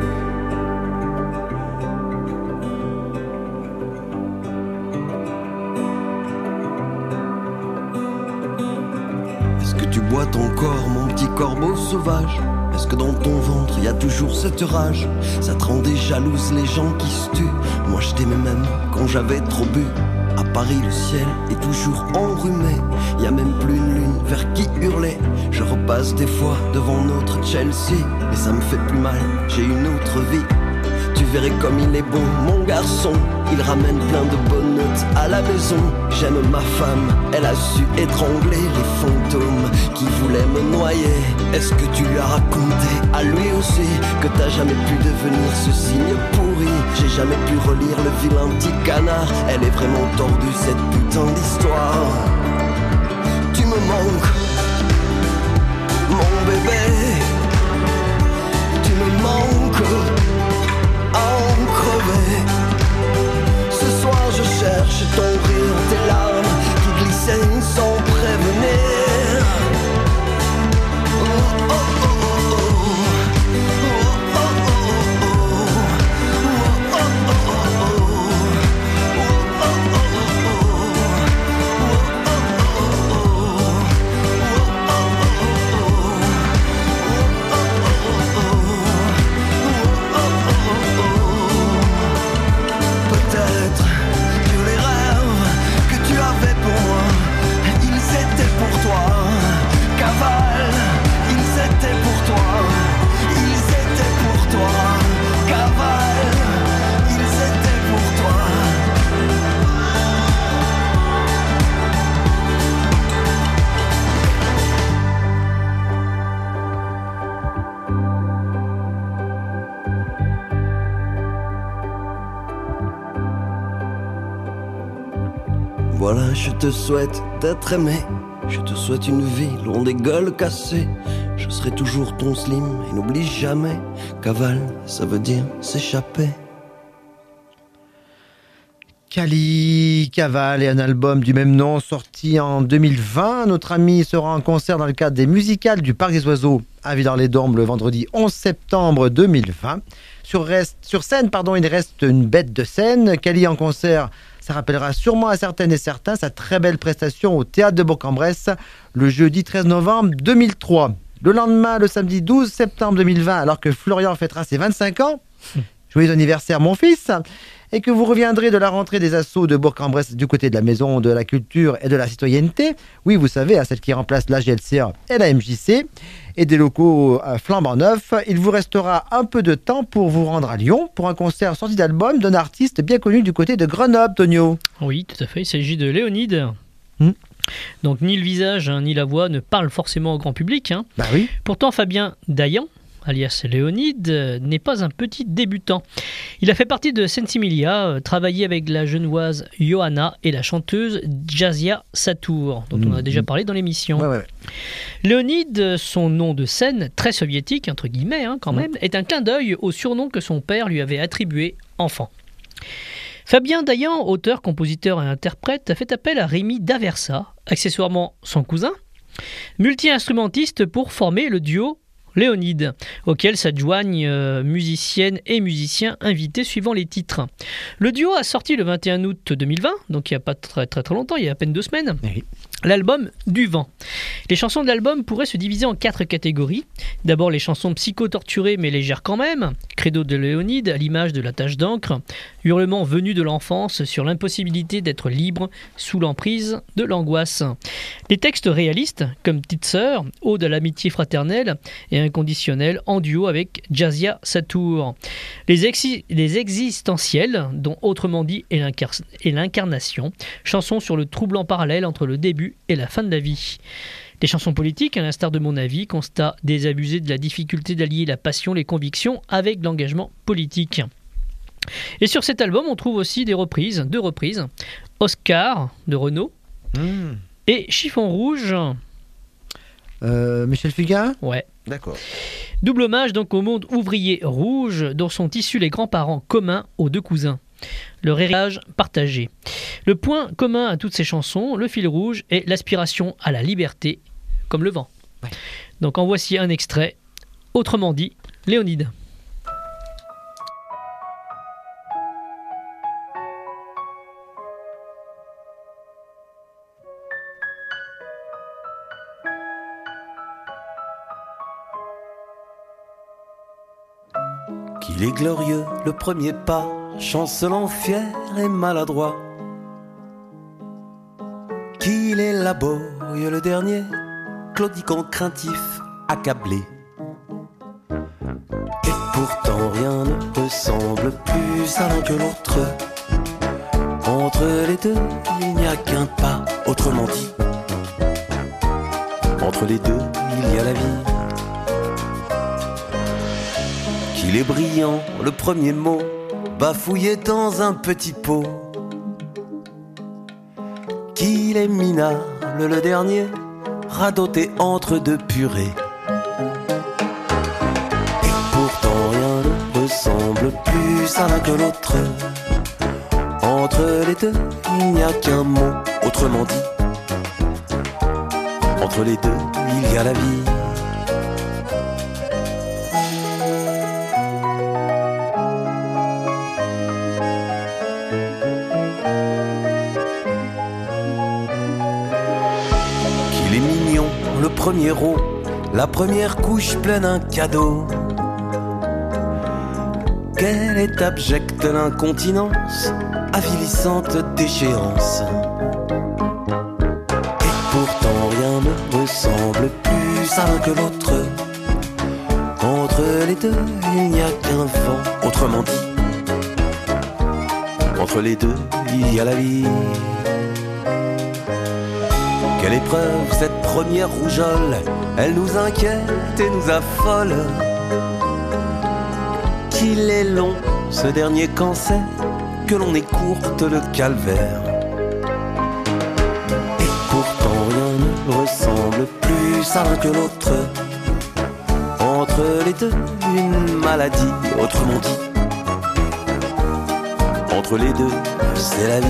Tu bois ton corps, mon petit corbeau sauvage. Est-ce que dans ton ventre y a toujours cette rage? Ça te rendait jalouse les gens qui se tuent. Moi je t'aimais même quand j'avais trop bu. À Paris le ciel est toujours enrhumé. Y a même plus une lune vers qui hurler. Je repasse des fois devant notre Chelsea et ça me fait plus mal, j'ai une autre vie. Tu verrais comme il est bon, mon garçon. Il ramène plein de bonnes notes à la maison. J'aime ma femme, elle a su étrangler les fantômes qui voulaient me noyer. Est-ce que tu lui as raconté à lui aussi que t'as jamais pu devenir ce signe pourri? J'ai jamais pu relire le vilain petit canard. Elle est vraiment tordue cette putain d'histoire. Tu me manques, mon bébé. Tu me manques. En crever. Ce soir je cherche ton rire, tes larmes qui glissaient sans prévenir. Oh, oh, oh, oh, oh, oh, oh, oh, oh, peut-être que les rêves que tu avais pour moi, ils étaient pour toi. Cavale, ils étaient pour toi. Ils étaient pour toi. Cavale, ils étaient pour toi. Voilà, je te souhaite d'être aimé. Je te souhaite une vie loin des gueules cassées. Je serai toujours ton slim et n'oublie jamais. Cavale, ça veut dire s'échapper. Cali, Cavale et un album du même nom sorti en deux mille vingt. Notre ami sera en concert dans le cadre des musicales du Parc des Oiseaux à Villars-les-Dombes le vendredi onze septembre deux mille vingt. Sur, reste, sur scène, pardon, il reste une bête de scène. Cali en concert, ça rappellera sûrement à certaines et certains sa très belle prestation au Théâtre de Bourg-en-Bresse le jeudi treize novembre deux mille trois. Le lendemain, le samedi douze septembre deux mille vingt, alors que Florian fêtera ses vingt-cinq ans, Joyeux anniversaire, mon fils, et que vous reviendrez de la rentrée des assos de Bourg-en-Bresse du côté de la Maison de la Culture et de la Citoyenneté. Oui, vous savez, à celle qui remplace la G L C A et la M J C, et des locaux flambant neufs. Il vous restera un peu de temps pour vous rendre à Lyon pour un concert sorti d'album d'un artiste bien connu du côté de Grenoble, Tonio. Oui, tout à fait. Il s'agit de Léonide. Hmm. Donc ni le visage hein, ni la voix ne parlent forcément au grand public. Hein. Bah oui. Pourtant, Fabien Dayan, alias Léonide, euh, n'est pas un petit débutant. Il a fait partie de Sensimilia, euh, travaillé avec la genevoise Johanna et la chanteuse Jazia Satour, dont mmh. on a déjà parlé dans l'émission. Ouais, ouais, ouais. Léonide, son nom de scène, très soviétique, entre guillemets hein, quand mmh. même, est un clin d'œil au surnom que son père lui avait attribué enfant. Fabien Dayan, auteur, compositeur et interprète, a fait appel à Rémi Daversa, accessoirement son cousin, multi-instrumentiste pour former le duo Léonide, auquel s'adjoignent euh, musiciennes et musiciens invités suivant les titres. Le duo a sorti le vingt et un août deux mille vingt, donc il n'y a pas très, très très longtemps, il y a à peine deux semaines, oui. l'album Du Vent. Les chansons de l'album pourraient se diviser en quatre catégories. D'abord les chansons psycho-torturées mais légères quand même, Credo de Léonide à l'image de la tache d'encre, hurlement venu de l'enfance sur l'impossibilité d'être libre sous l'emprise de l'angoisse. Les textes réalistes, comme Petite Sœur, Ode à l'amitié fraternelle et inconditionnelle en duo avec Jazia Satour. Les, exi- les existentiels, dont Autrement dit et, l'incar- et l'incarnation, chansons sur le troublant parallèle entre le début et la fin de la vie. Les chansons politiques, à l'instar de Mon avis, constat désabusé de la difficulté d'allier la passion, les convictions avec l'engagement politique. Et sur cet album, on trouve aussi des reprises, deux reprises, Oscar de Renaud mmh. et Chiffon rouge. Euh, Michel Fugain ? Ouais. D'accord. Double hommage donc au monde ouvrier rouge dont sont issus les grands-parents communs aux deux cousins. Leur héritage partagé. Le point commun à toutes ces chansons, le fil rouge, est l'aspiration à la liberté, comme le vent. Ouais. Donc en voici un extrait, Autrement dit, Léonide. Qu'il est glorieux, le premier pas, chancelant, fier et maladroit. Qu'il est laborieux, le dernier, claudiquant, craintif, accablé. Et pourtant rien ne ressemble plus à l'un que l'autre. Entre les deux, il n'y a qu'un pas, autrement dit. Entre les deux, il y a la vie. Qu'il est brillant, le premier mot, bafouillé dans un petit pot. Qu'il est minable, le dernier, radoté entre deux purées. Et pourtant rien ne ressemble plus à l'un que l'autre. Entre les deux, il n'y a qu'un mot, autrement dit. Entre les deux, il y a la vie. Le premier rot, la première couche pleine un cadeau. Quelle est abjecte l'incontinence, avilissante déchéance. Et pourtant rien ne ressemble plus à l'un que l'autre. Entre les deux, il n'y a qu'un vent, autrement dit. Entre les deux, il y a la vie. Quelle épreuve cette première rougeole, elle nous inquiète et nous affole. Qu'il est long ce dernier cancer, que l'on écourte le calvaire. Et pourtant rien ne ressemble plus à l'un que l'autre. Entre les deux, une maladie, autrement dit. Entre les deux, c'est la vie.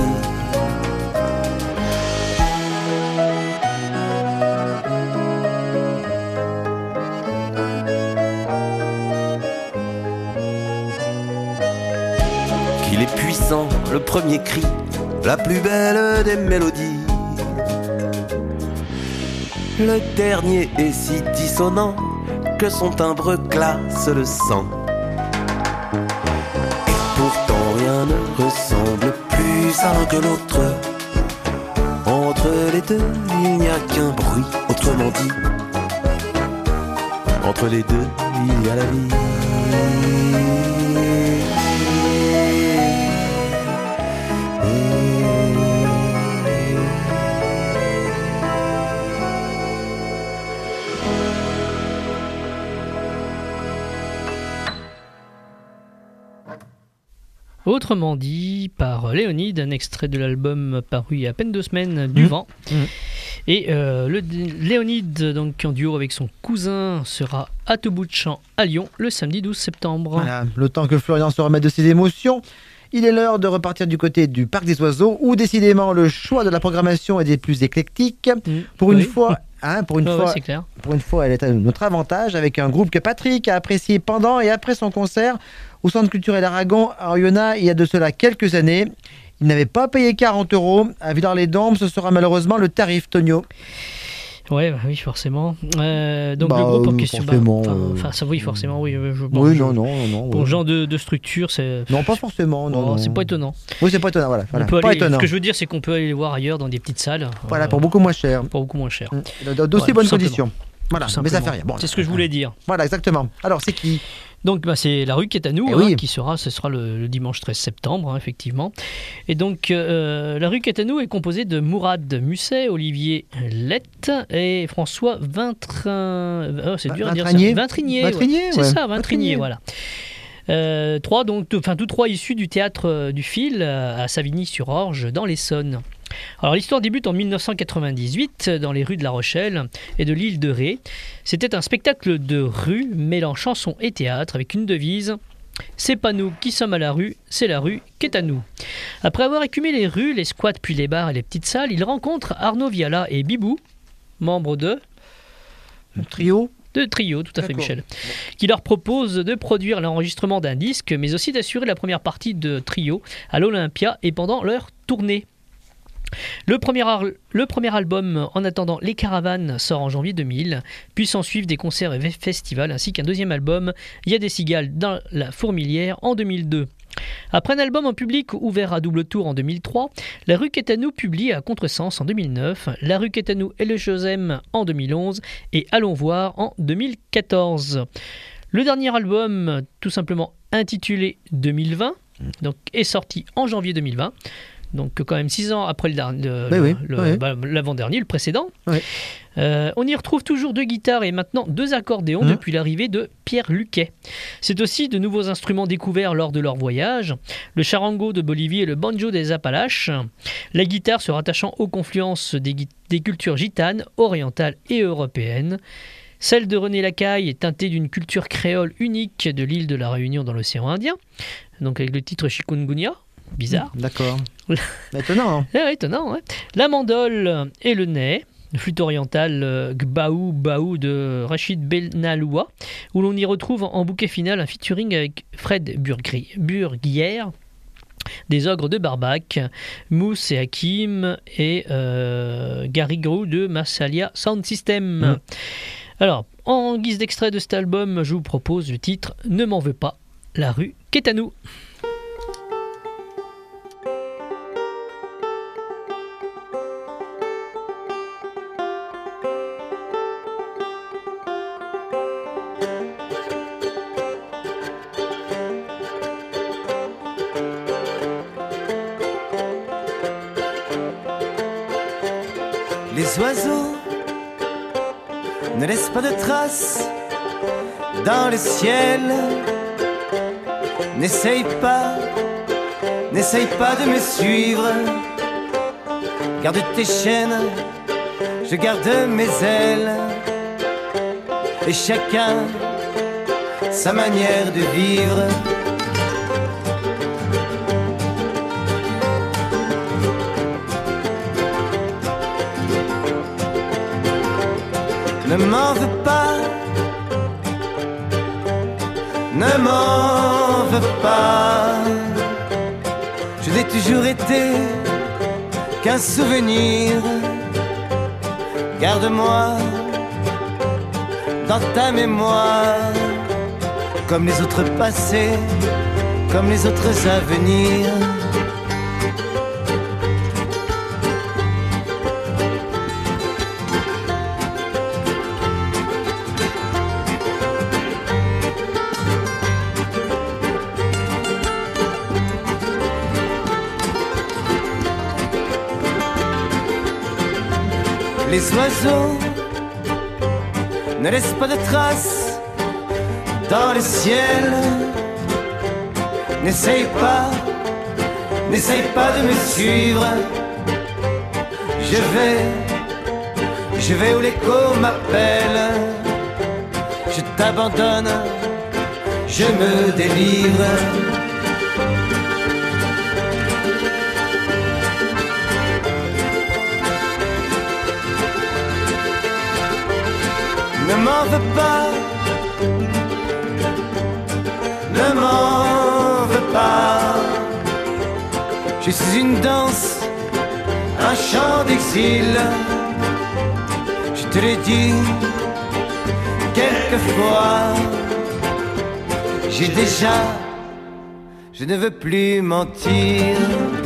Qu'il est puissant, le premier cri, la plus belle des mélodies. Le dernier est si dissonant que son timbre glace le sang. rien ne ressemble plus à l'un que l'autre. Entre les deux, il n'y a qu'un bruit, autrement dit, entre les deux, il y a la vie. Autrement dit, par Léonide, un extrait de l'album paru il y a à peine deux semaines, Du Mmh. vent. Mmh. Et euh, le, Léonide, donc en duo avec son cousin, sera à tout bout de champ à Lyon le samedi douze septembre. Voilà, le temps que Florian se remette de ses émotions, il est l'heure de repartir du côté du Parc des Oiseaux, où décidément le choix de la programmation est des plus éclectiques. Mmh. Pour une Oui. fois, hein, pour une Ouais, fois, ouais, c'est clair. pour une fois, elle est à notre avantage avec un groupe que Patrick a apprécié pendant et après son concert au Centre culturel Aragon à Oyonnax il y a de cela quelques années. Il n'avait pas payé quarante euros. À Villars-les-Dombes, ce sera malheureusement le tarif, Tonio. Ouais, bah oui, forcément. Euh, donc Bah, le groupe en euh, question. forcément, bah, enfin, euh, enfin, ça, oui, forcément, oui. euh, Je, bon, oui, je- non, non, non. non Pour ouais. ce genre de, de structure, c'est. Non, pas forcément. Non, Oh, non. c'est pas étonnant. Oui, c'est pas étonnant. Voilà, voilà. On peut Pas aller- étonnant. Ce que je veux dire, c'est qu'on peut aller les voir ailleurs dans des petites salles. Voilà, euh, pour beaucoup moins cher. pour beaucoup moins cher. Mmh. D'aussi Voilà, bonnes tout conditions. Voilà, Tout mais ça simplement. fait rien. Bon, C'est ce que je voulais dire. Voilà, exactement. Alors, c'est qui? Donc bah, c'est La Rue qui est à nous, Eh hein, oui. qui sera, ce sera le, le dimanche treize septembre, hein, effectivement. Et donc euh, La Rue qui est à nous est composée de Mourad Musset, Olivier Lette et François Vintrin... Oh, c'est dur à dire ça. Vintrinier. Vintrinier. Vintrinier, ouais. C'est ouais. ça, Vintrinier, Vintrinier. voilà. Euh, trois, donc, t- enfin, tous trois issus du théâtre euh, du Fil euh, à Savigny-sur-Orge, dans l'Essonne. Alors l'histoire débute en mille neuf cent quatre-vingt-dix-huit dans les rues de La Rochelle et de l'île de Ré. C'était un spectacle de rue mêlant chanson et théâtre avec une devise: c'est pas nous qui sommes à la rue, c'est la rue qui est à nous. Après avoir écumé les rues, les squats puis les bars et les petites salles, il rencontre Arnaud Viala et Bibou, membres de Un trio. de Trio, tout à fait, D'accord. Michel, qui leur propose de produire l'enregistrement d'un disque, mais aussi d'assurer la première partie de Trio à l'Olympia et pendant leur tournée. Le premier, ar- le premier album, En attendant les caravanes, sort en janvier deux mille, puis s'en suivent des concerts et festivals, ainsi qu'un deuxième album, Il y a des cigales dans la fourmilière, en deux mille deux. Après un album en public ouvert à double tour en deux mille trois, La Rue qu'est à nous publie à Contresens en deux mille neuf, La Rue qu'est à nous et le Josem en deux mille onze et Allons voir en deux mille quatorze. Le dernier album, tout simplement intitulé deux mille vingt, donc, est sorti en janvier deux mille vingt. Donc quand même six ans après le dernier- le- Oui, oui, le- oui. bah, l'avant-dernier, le précédent. Oui. Euh, on y retrouve toujours deux guitares et maintenant deux accordéons Mmh. depuis l'arrivée de Pierre Luquet. C'est aussi de nouveaux instruments découverts lors de leur voyage, le charango de Bolivie et le banjo des Appalaches, la guitare se rattachant aux confluences des, gui- des cultures gitanes, orientales et européennes. Celle de René Lacaille est teintée d'une culture créole unique de l'île de la Réunion dans l'océan Indien, donc avec le titre Chikungunya. Bizarre. D'accord. Étonnant, hein. Eh, étonnant, ouais. La mandole et le nez, le flûte orientale euh, Gbaou Baou de Rachid Benaloua, où l'on y retrouve en bouquet final un featuring avec Fred Burgri- Burguière, des Ogres de Barbac, Mousse et Hakim et euh, Gary Grou de Massalia Sound System. Mm. Alors, en guise d'extrait de cet album, je vous propose le titre Ne m'en veux pas, La rue qu'est à nous. Les oiseaux ne laissent pas de traces dans le ciel. N'essaye pas, n'essaye pas de me suivre. Garde tes chaînes, je garde mes ailes. Et chacun sa manière de vivre. Ne m'en veux pas, ne m'en veux pas. Je n'ai toujours été qu'un souvenir. Garde-moi dans ta mémoire, comme les autres passés comme les autres à venir. Les oiseaux ne laissent pas de traces dans le ciel. N'essaye pas, n'essaye pas de me suivre. Je vais, je vais où l'écho m'appelle. Je t'abandonne, je me délivre. Ne m'en veux pas, ne m'en veux pas. Je suis une danse, un chant d'exil. Je te l'ai dit quelquefois. J'ai déjà, je ne veux plus mentir.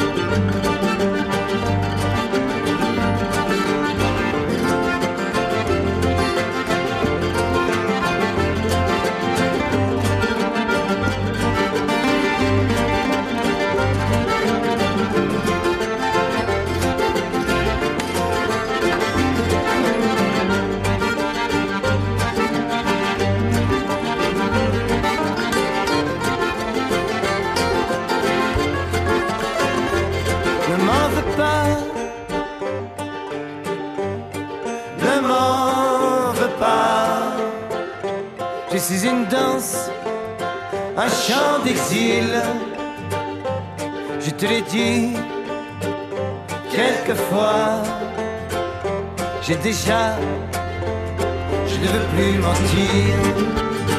Je suis une danse, un chant d'exil. Je te l'ai dit quelquefois. J'ai déjà, je ne veux plus mentir.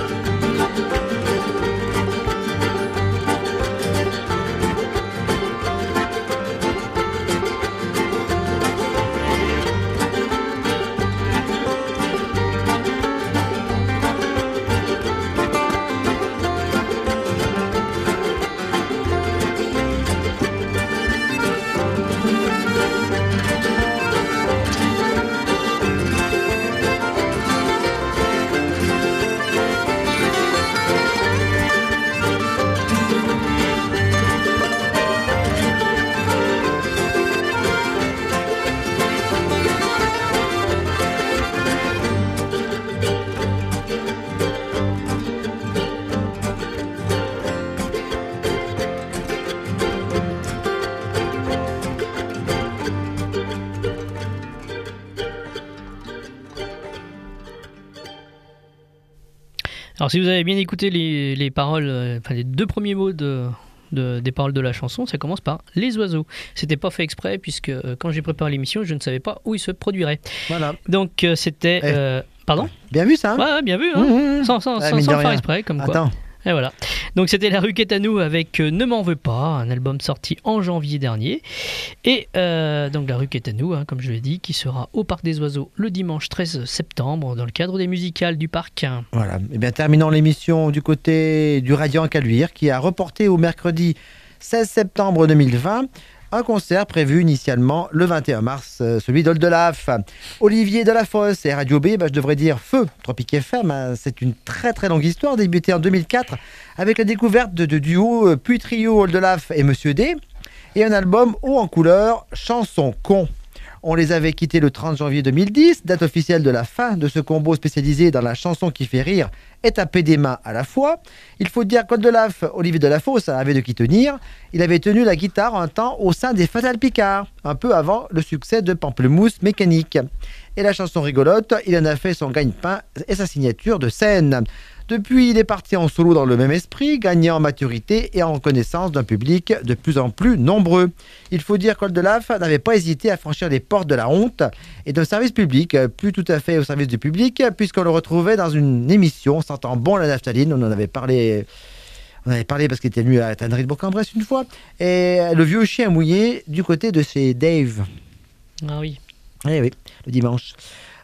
Alors si vous avez bien écouté les, les paroles, euh, enfin les deux premiers mots de, de, des paroles de la chanson, ça commence par les oiseaux. C'était pas fait exprès puisque euh, quand j'ai préparé l'émission, je ne savais pas où il se produirait. Voilà. Donc euh, c'était... Eh. Euh, pardon ? Bien vu ça. Hein, ouais, bien vu, hein, mmh, mmh. sans, sans, Ah, sans, mine sans de le faire rien. exprès, comme quoi. Attends. Et voilà. Donc c'était La Rue qui est à nous avec euh, Ne m'en veux pas, un album sorti en janvier dernier. Et euh, donc La Rue qui est à nous, hein, comme je l'ai dit, qui sera au Parc des Oiseaux le dimanche treize septembre dans le cadre des musicales du parc. Voilà. Et bien terminons l'émission du côté du Radiant à Caluire qui a reporté au mercredi seize septembre deux mille vingt un concert prévu initialement le vingt et un mars, euh, celui d'Oldelaf. Olivier Delafosse et Radio B, bah, je devrais dire Feu, Tropique F M, hein, c'est une très très longue histoire, débutée en deux mille quatre avec la découverte de, de duo, euh, puis trio Oldelaf et Monsieur D, et un album haut en couleur, Chanson Con. On les avait quittés le trente janvier deux mille dix, date officielle de la fin de ce combo spécialisé dans la chanson qui fait rire et taper des mains à la fois. Il faut dire qu'Oldelaf, Olivier Delafosse, avait de qui tenir. Il avait tenu la guitare un temps au sein des Fatal Picard, un peu avant le succès de Pamplemousse Mécanique. Et la chanson rigolote, il en a fait son gagne-pain et sa signature de scène. Depuis, il est parti en solo dans le même esprit, gagnant en maturité et en reconnaissance d'un public de plus en plus nombreux. Il faut dire qu'Oldelaf n'avait pas hésité à franchir les portes de la honte et d'un service public, plus tout à fait au service du public, puisqu'on le retrouvait dans une émission sentant bon la naphtaline. On en avait parlé, on avait parlé parce qu'il était venu à Tannerie de Bourg-en-Bresse une fois. Et le vieux chien mouillé du côté de chez Dave. Ah oui. Eh oui, le dimanche.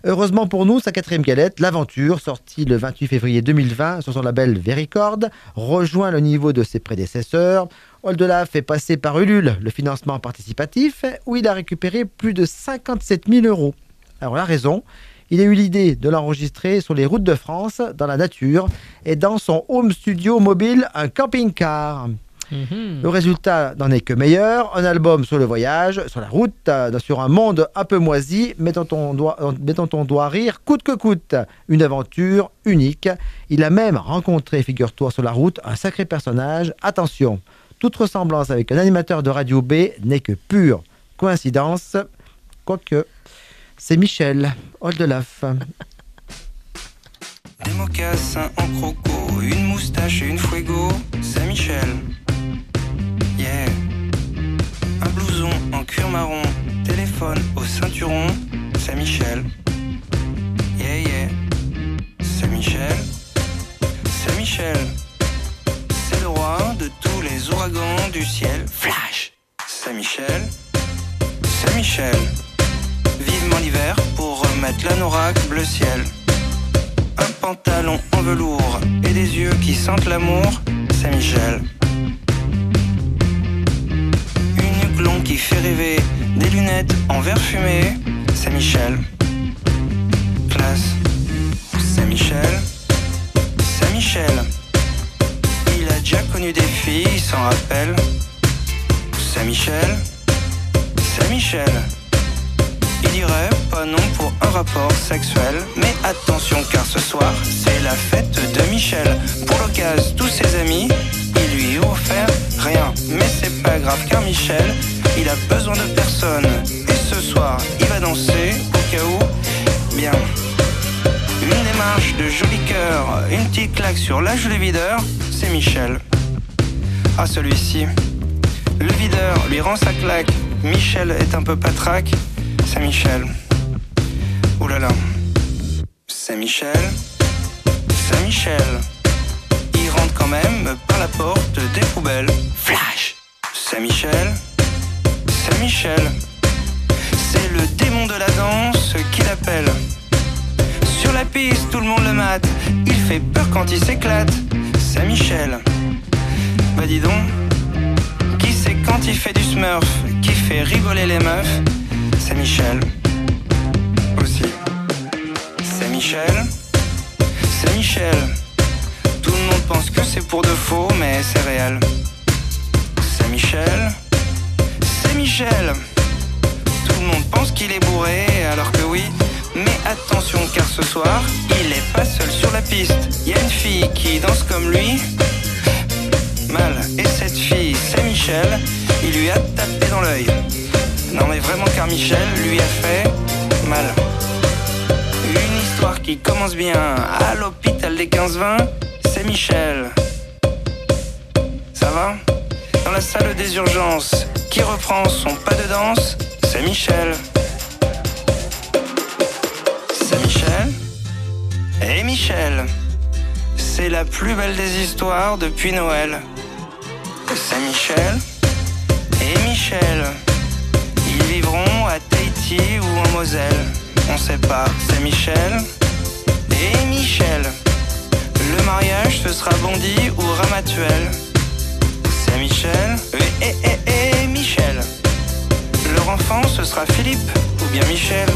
Heureusement pour nous, sa quatrième galette, L'Aventure, sortie le vingt-huit février deux mille vingt sur son label Vericord, rejoint le niveau de ses prédécesseurs. Oldelaf est passé par Ulule, le financement participatif, où il a récupéré plus de cinquante-sept mille euros. Alors la raison, il a eu l'idée de l'enregistrer sur les routes de France, dans la nature, et dans son home studio mobile, un camping-car. Mmh. Le résultat n'en est que meilleur, un album sur le voyage, sur la route, euh, sur un monde un peu moisi, mais dont on doit, mais dont on doit rire coûte que coûte. Une aventure unique. Il a même rencontré, figure-toi, sur la route, un sacré personnage. Attention, toute ressemblance avec un animateur de Radio B n'est que pure coïncidence, quoique c'est Michel Oldelaf. Des mocassins en croco, une moustache et une fuego, c'est Michel. Yeah. Un blouson en cuir marron, téléphone au ceinturon, c'est Michel. Yeah, yeah. C'est Michel. C'est Michel. C'est le roi de tous les ouragans du ciel. Flash. C'est Michel. C'est Michel. Vivement l'hiver pour remettre l'anorak bleu ciel. Un pantalon en velours et des yeux qui sentent l'amour, c'est Michel. Une nuque longue qui fait rêver, des lunettes en verre fumé, c'est Michel. Classe, c'est Michel. C'est Michel. Il a déjà connu des filles, il s'en rappelle. C'est Michel. C'est Michel. Il dirait pas non pour un rapport sexuel. Mais attention car ce soir c'est la fête de Michel. Pour l'occasion tous ses amis, il lui a offert rien. Mais c'est pas grave car Michel, il a besoin de personne. Et ce soir il va danser au cas où. Bien. Une démarche de joli cœur, une petite claque sur la joue du videur, c'est Michel. Ah celui-ci, le videur lui rend sa claque. Michel est un peu patraque. C'est Michel. Ouh là là. C'est Michel. C'est Michel. Il rentre quand même par la porte des poubelles. Flash. C'est Michel. C'est Michel. C'est le démon de la danse qui l'appelle. Sur la piste, tout le monde le mate. Il fait peur quand il s'éclate. C'est Michel. Bah dis donc. Qui c'est quand il fait du smurf, qui fait rigoler les meufs? C'est Michel. Aussi. C'est Michel. C'est Michel. Tout le monde pense que c'est pour de faux, mais c'est réel. C'est Michel. C'est Michel. Tout le monde pense qu'il est bourré, alors que oui. Mais attention, car ce soir, il est pas seul sur la piste. Il y a une fille qui danse comme lui. Mal. Et cette fille, c'est Michel. Il lui a tapé dans l'œil. Non mais vraiment car Michel lui a fait mal. Une histoire qui commence bien à l'hôpital des quinze vingt, c'est Michel. Ça va? Dans la salle des urgences, qui reprend son pas de danse, c'est Michel. C'est Michel. Et Michel, c'est la plus belle des histoires depuis Noël. C'est Michel. Et Michel, ils vivront à Tahiti ou en Moselle, on sait pas, c'est Michel. Et Michel, le mariage ce sera Bondy ou Ramatuel. C'est Michel. Et, et, et, et Michel, leur enfant ce sera Philippe ou bien Michel.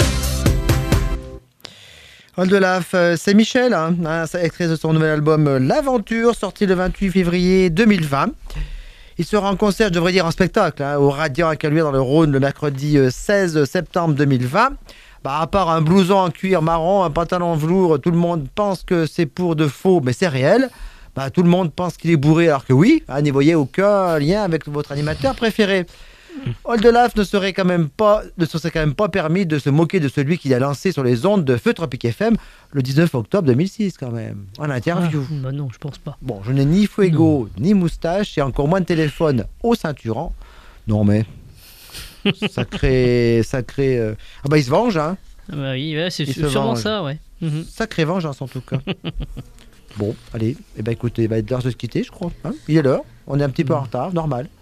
Oldelaf, c'est Michel, hein, extrait de son nouvel album L'Aventure, sorti le vingt-huit février deux mille vingt. Il sera en concert, je devrais dire en spectacle, hein, au Radiant à Caluire dans le Rhône le mercredi seize septembre deux mille vingt. Bah, à part un blouson en cuir marron, un pantalon en velours, tout le monde pense que c'est pour de faux, mais c'est réel. Bah, tout le monde pense qu'il est bourré, alors que oui, hein, n'y voyez aucun lien avec votre animateur préféré. Oldelaf ne serait quand même pas, ne se serait quand même pas permis de se moquer de celui qui a lancé sur les ondes de Feu Tropique F M le dix-neuf octobre deux mille six quand même, en interview. Ah, bah non, je pense pas. Bon, je n'ai ni fuego, non. ni moustache, et encore moins de téléphone au ceinturon. Non mais, sacré, sacré... Euh... Ah bah il se venge, hein. Ah bah oui, ouais, c'est sûrement ça, ouais. Mm-hmm. Sacré vengeance en tout cas. Bon, allez, eh ben écoutez, il va être l'heure de se quitter, je crois. Hein, il est l'heure, on est un petit peu mm. en retard, normal.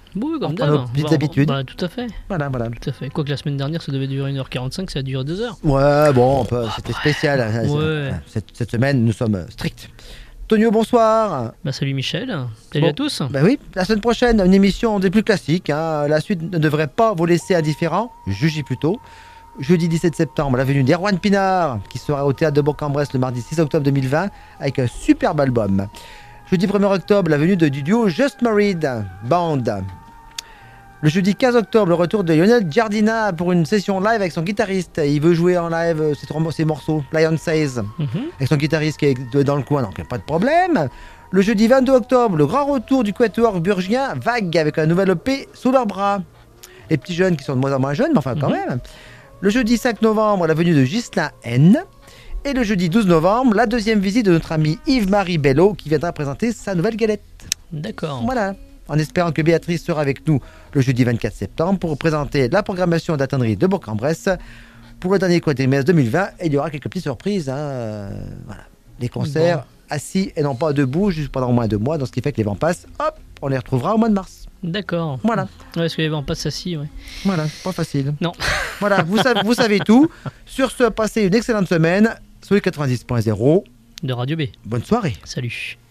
Oui, comme On prend d'hab. nos petites Bah, habitudes. bah, tout à fait. Voilà, voilà. Tout à fait. Quoique la semaine dernière, ça devait durer une heure quarante-cinq, ça a duré deux heures. Ouais, bon, on peut- c'était spécial. hein, c'est- Ouais. Cette, cette semaine, nous sommes stricts. Tonio, bonsoir. Bah, salut Michel. Salut Bon. à tous. Ben oui, la semaine prochaine, une émission des plus classiques. hein. La suite ne devrait pas vous laisser indifférent, jugez plutôt. Jeudi dix-sept septembre, la venue d'Erwan Pinard, qui sera au théâtre de Bourg-en-Bresse le mardi six octobre deux mille vingt, avec un superbe album. Jeudi premier octobre, la venue de, du duo Just Married Band. Le jeudi quinze octobre, le retour de Lionel Giardina pour une session live avec son guitariste. Il veut jouer en live euh, ses, trois- ses morceaux, Lion Says, Mhm. avec son guitariste qui est dans le coin, donc pas de problème. Le jeudi vingt-deux octobre, le grand retour du quatuor burgien Vague avec un nouvel E P sous leurs bras. Les petits jeunes qui sont de moins en moins jeunes, mais enfin quand Mhm. même. Le jeudi cinq novembre, la venue de Ghislain N. Et le jeudi douze novembre, la deuxième visite de notre ami Yves-Marie Bello qui viendra présenter sa nouvelle galette. D'accord. Voilà. En espérant que Béatrice sera avec nous le jeudi vingt-quatre septembre pour présenter la programmation d'Atteindrie de Bourg-en-Bresse. Pour le dernier quadrimestre deux mille vingt, il y aura quelques petites surprises. hein. Euh, Voilà. Les concerts Bon. assis et non pas debout, juste pendant au moins deux mois. Donc ce qui fait que les vents passent, hop, on les retrouvera au mois de mars. D'accord. Voilà. Ouais, parce que les vents passent assis, ouais. Voilà, pas facile. Non. Voilà, vous savez, vous savez tout. Sur ce, passez une excellente semaine sur les quatre-vingt-dix point zéro. De Radio B. Bonne soirée. Salut.